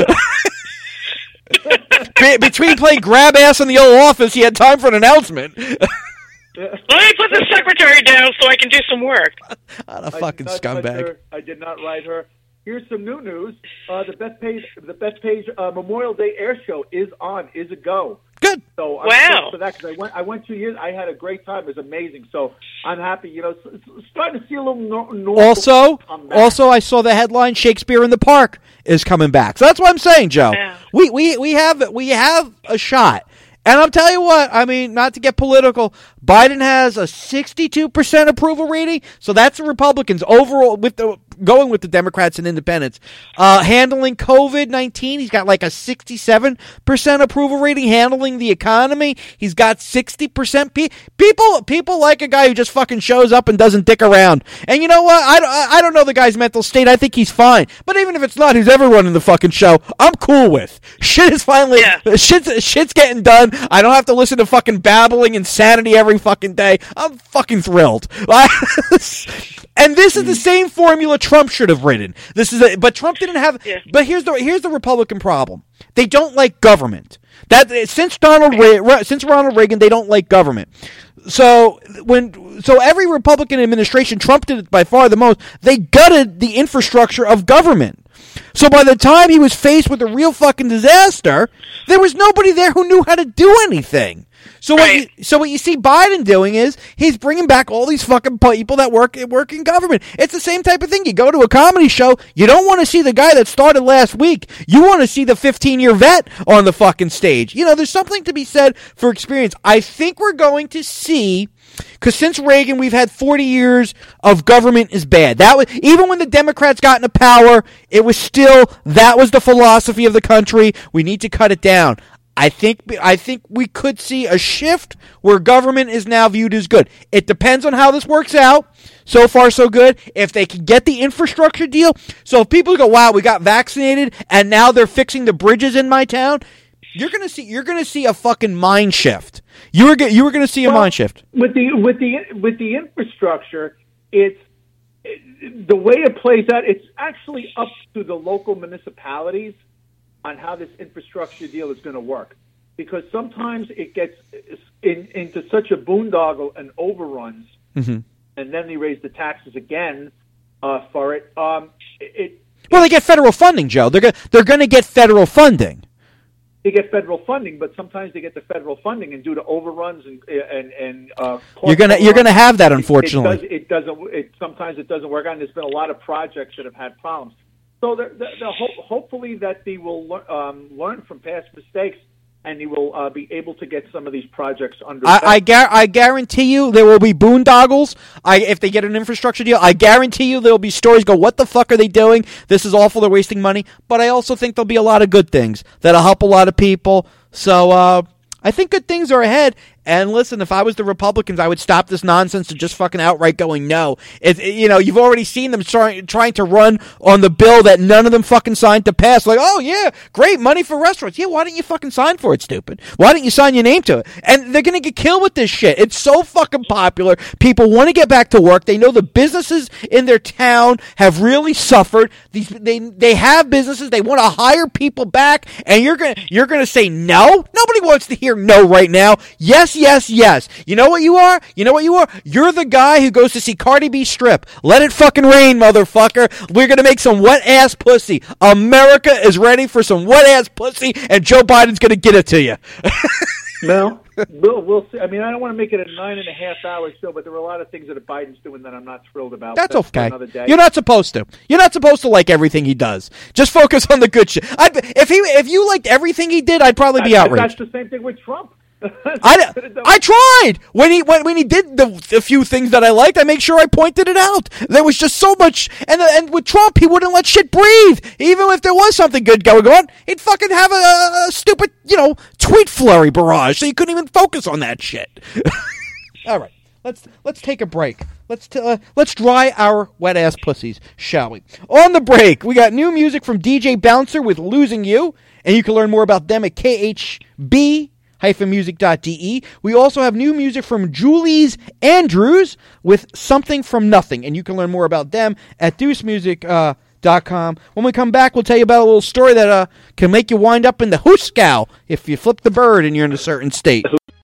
Be- between playing grab ass in the Oval Office, he had time for an announcement. Let me put the secretary down so I can do some work. What a I fucking did not write scumbag! her. I did not write her. Here's some new news. Uh, the Bethpage the Bethpage uh, Memorial Day Air Show is on. Is a go. Good. So I'm Wow. excited for that because I went. I went two years. I had a great time. It was amazing. So I'm happy. You know, s- s- starting to see a little nor- normal. Also, come back. also, I saw the headline: Shakespeare in the Park is coming back. So that's what I'm saying, Joe. Yeah. We we we have we have a shot. And I'll tell you what, I mean, not to get political, Biden has a sixty-two percent approval rating, so that's the Republicans overall with the going with the Democrats and independents. Uh, handling COVID nineteen, he's got like a sixty-seven percent approval rating. Handling the economy, he's got sixty percent. Pe- people people like a guy who just fucking shows up and doesn't dick around. And you know what? I, I, I don't know the guy's mental state. I think he's fine. But even if it's not, who's ever running the fucking show, I'm cool with. Shit is finally, Yeah. shit's, shit's getting done. I don't have to listen to fucking babbling insanity every fucking day. I'm fucking thrilled. And this is the same formula Trump should have written. This is, a, but Trump didn't have. Yeah. But here's the here's the Republican problem. They don't like government. That since Donald Re- since Ronald Reagan, they don't like government. So when so every Republican administration, Trump did it by far the most. They gutted the infrastructure of government. So by the time he was faced with a real fucking disaster, there was nobody there who knew how to do anything. So what Right. you, so what you see Biden doing is he's bringing back all these fucking people that work work in government. It's the same type of thing. You go to a comedy show, you don't want to see the guy that started last week. You want to see the fifteen-year vet on the fucking stage. You know, there's something to be said for experience. I think we're going to see, because since Reagan, we've had forty years of government is bad. That was even when the Democrats got into power, it was still that was the philosophy of the country. We need to cut it down. I think I think we could see a shift where government is now viewed as good. It depends on how this works out. So far, so good. If they can get the infrastructure deal, so if people go, "Wow, we got vaccinated, and now they're fixing the bridges in my town," you're gonna see you're gonna see a fucking mind shift. You were you were gonna see a Well, mind shift. with the with the with the infrastructure. It's it, the way it plays out. It's actually up to the local municipalities on how this infrastructure deal is going to work, because sometimes it gets in, into such a boondoggle and overruns, Mm-hmm. and then they raise the taxes again uh, for it. Um, it Well, they get federal funding, Joe. They're go- they're going to get federal funding. they get federal funding, but sometimes they get the federal funding, and due to overruns and and and uh, You're gonna you're gonna have that, unfortunately. It, does, it doesn't. It sometimes it doesn't work out. And there's been a lot of projects that have had problems. So the, the, the ho- hopefully that they will lear- um, learn from past mistakes, and they will uh, be able to get some of these projects under. I I, gar- I guarantee you there will be boondoggles. I if they get an infrastructure deal, I guarantee you there will be stories. Go, what the fuck are they doing? This is awful. They're wasting money. But I also think there'll be a lot of good things that'll help a lot of people. So uh, I think good things are ahead. And listen, if I was the Republicans, I would stop this nonsense and just fucking outright going no. It, it- you know, you've already seen them trying trying to run on the bill that none of them fucking signed to pass. Like, oh yeah, great money for restaurants. Yeah, why didn't you fucking sign for it, stupid? Why didn't you sign your name to it? And they're gonna get killed with this shit. It's so fucking popular. People want to get back to work. They know the businesses in their town have really suffered. These they they have businesses. They want to hire people back, and you're gonna you're gonna say no. Nobody wants to hear no right now. Yes. Yes, yes. You know what you are? You know what you are? You're the guy who goes to see Cardi B strip. Let it fucking rain, motherfucker. We're going to make some wet-ass pussy. America is ready for some wet-ass pussy, and Joe Biden's going to get it to you. No, we'll, we'll see. I mean, I don't want to make it a nine and a half hour show, but there were a lot of things that Biden's doing that I'm not thrilled about. That's for okay. Another day. You're not supposed to. You're not supposed to like everything he does. Just focus on the good shit. I'd, if he, if you liked everything he did, I'd probably be That's- outraged. That's the same thing with Trump. I, I tried when he when, when he did the, the few things that I liked. I made sure I pointed it out. There was just so much, and and with Trump, he wouldn't let shit breathe. Even if there was something good going on, he'd fucking have a, a stupid, you know, tweet flurry barrage, so you couldn't even focus on that shit. All right, let's let's take a break. Let's t- uh, let's dry our wet ass pussies, shall we? On the break, we got new music from D J Bouncer with "Losing You," and you can learn more about them at K H B music dot D E. We also have new music from Julie's Andrews with "Something from Nothing," and you can learn more about them at deuce music dot com. Uh, when we come back, we'll tell you about a little story that uh, can make you wind up in the Huskow if you flip the bird and you're in a certain state.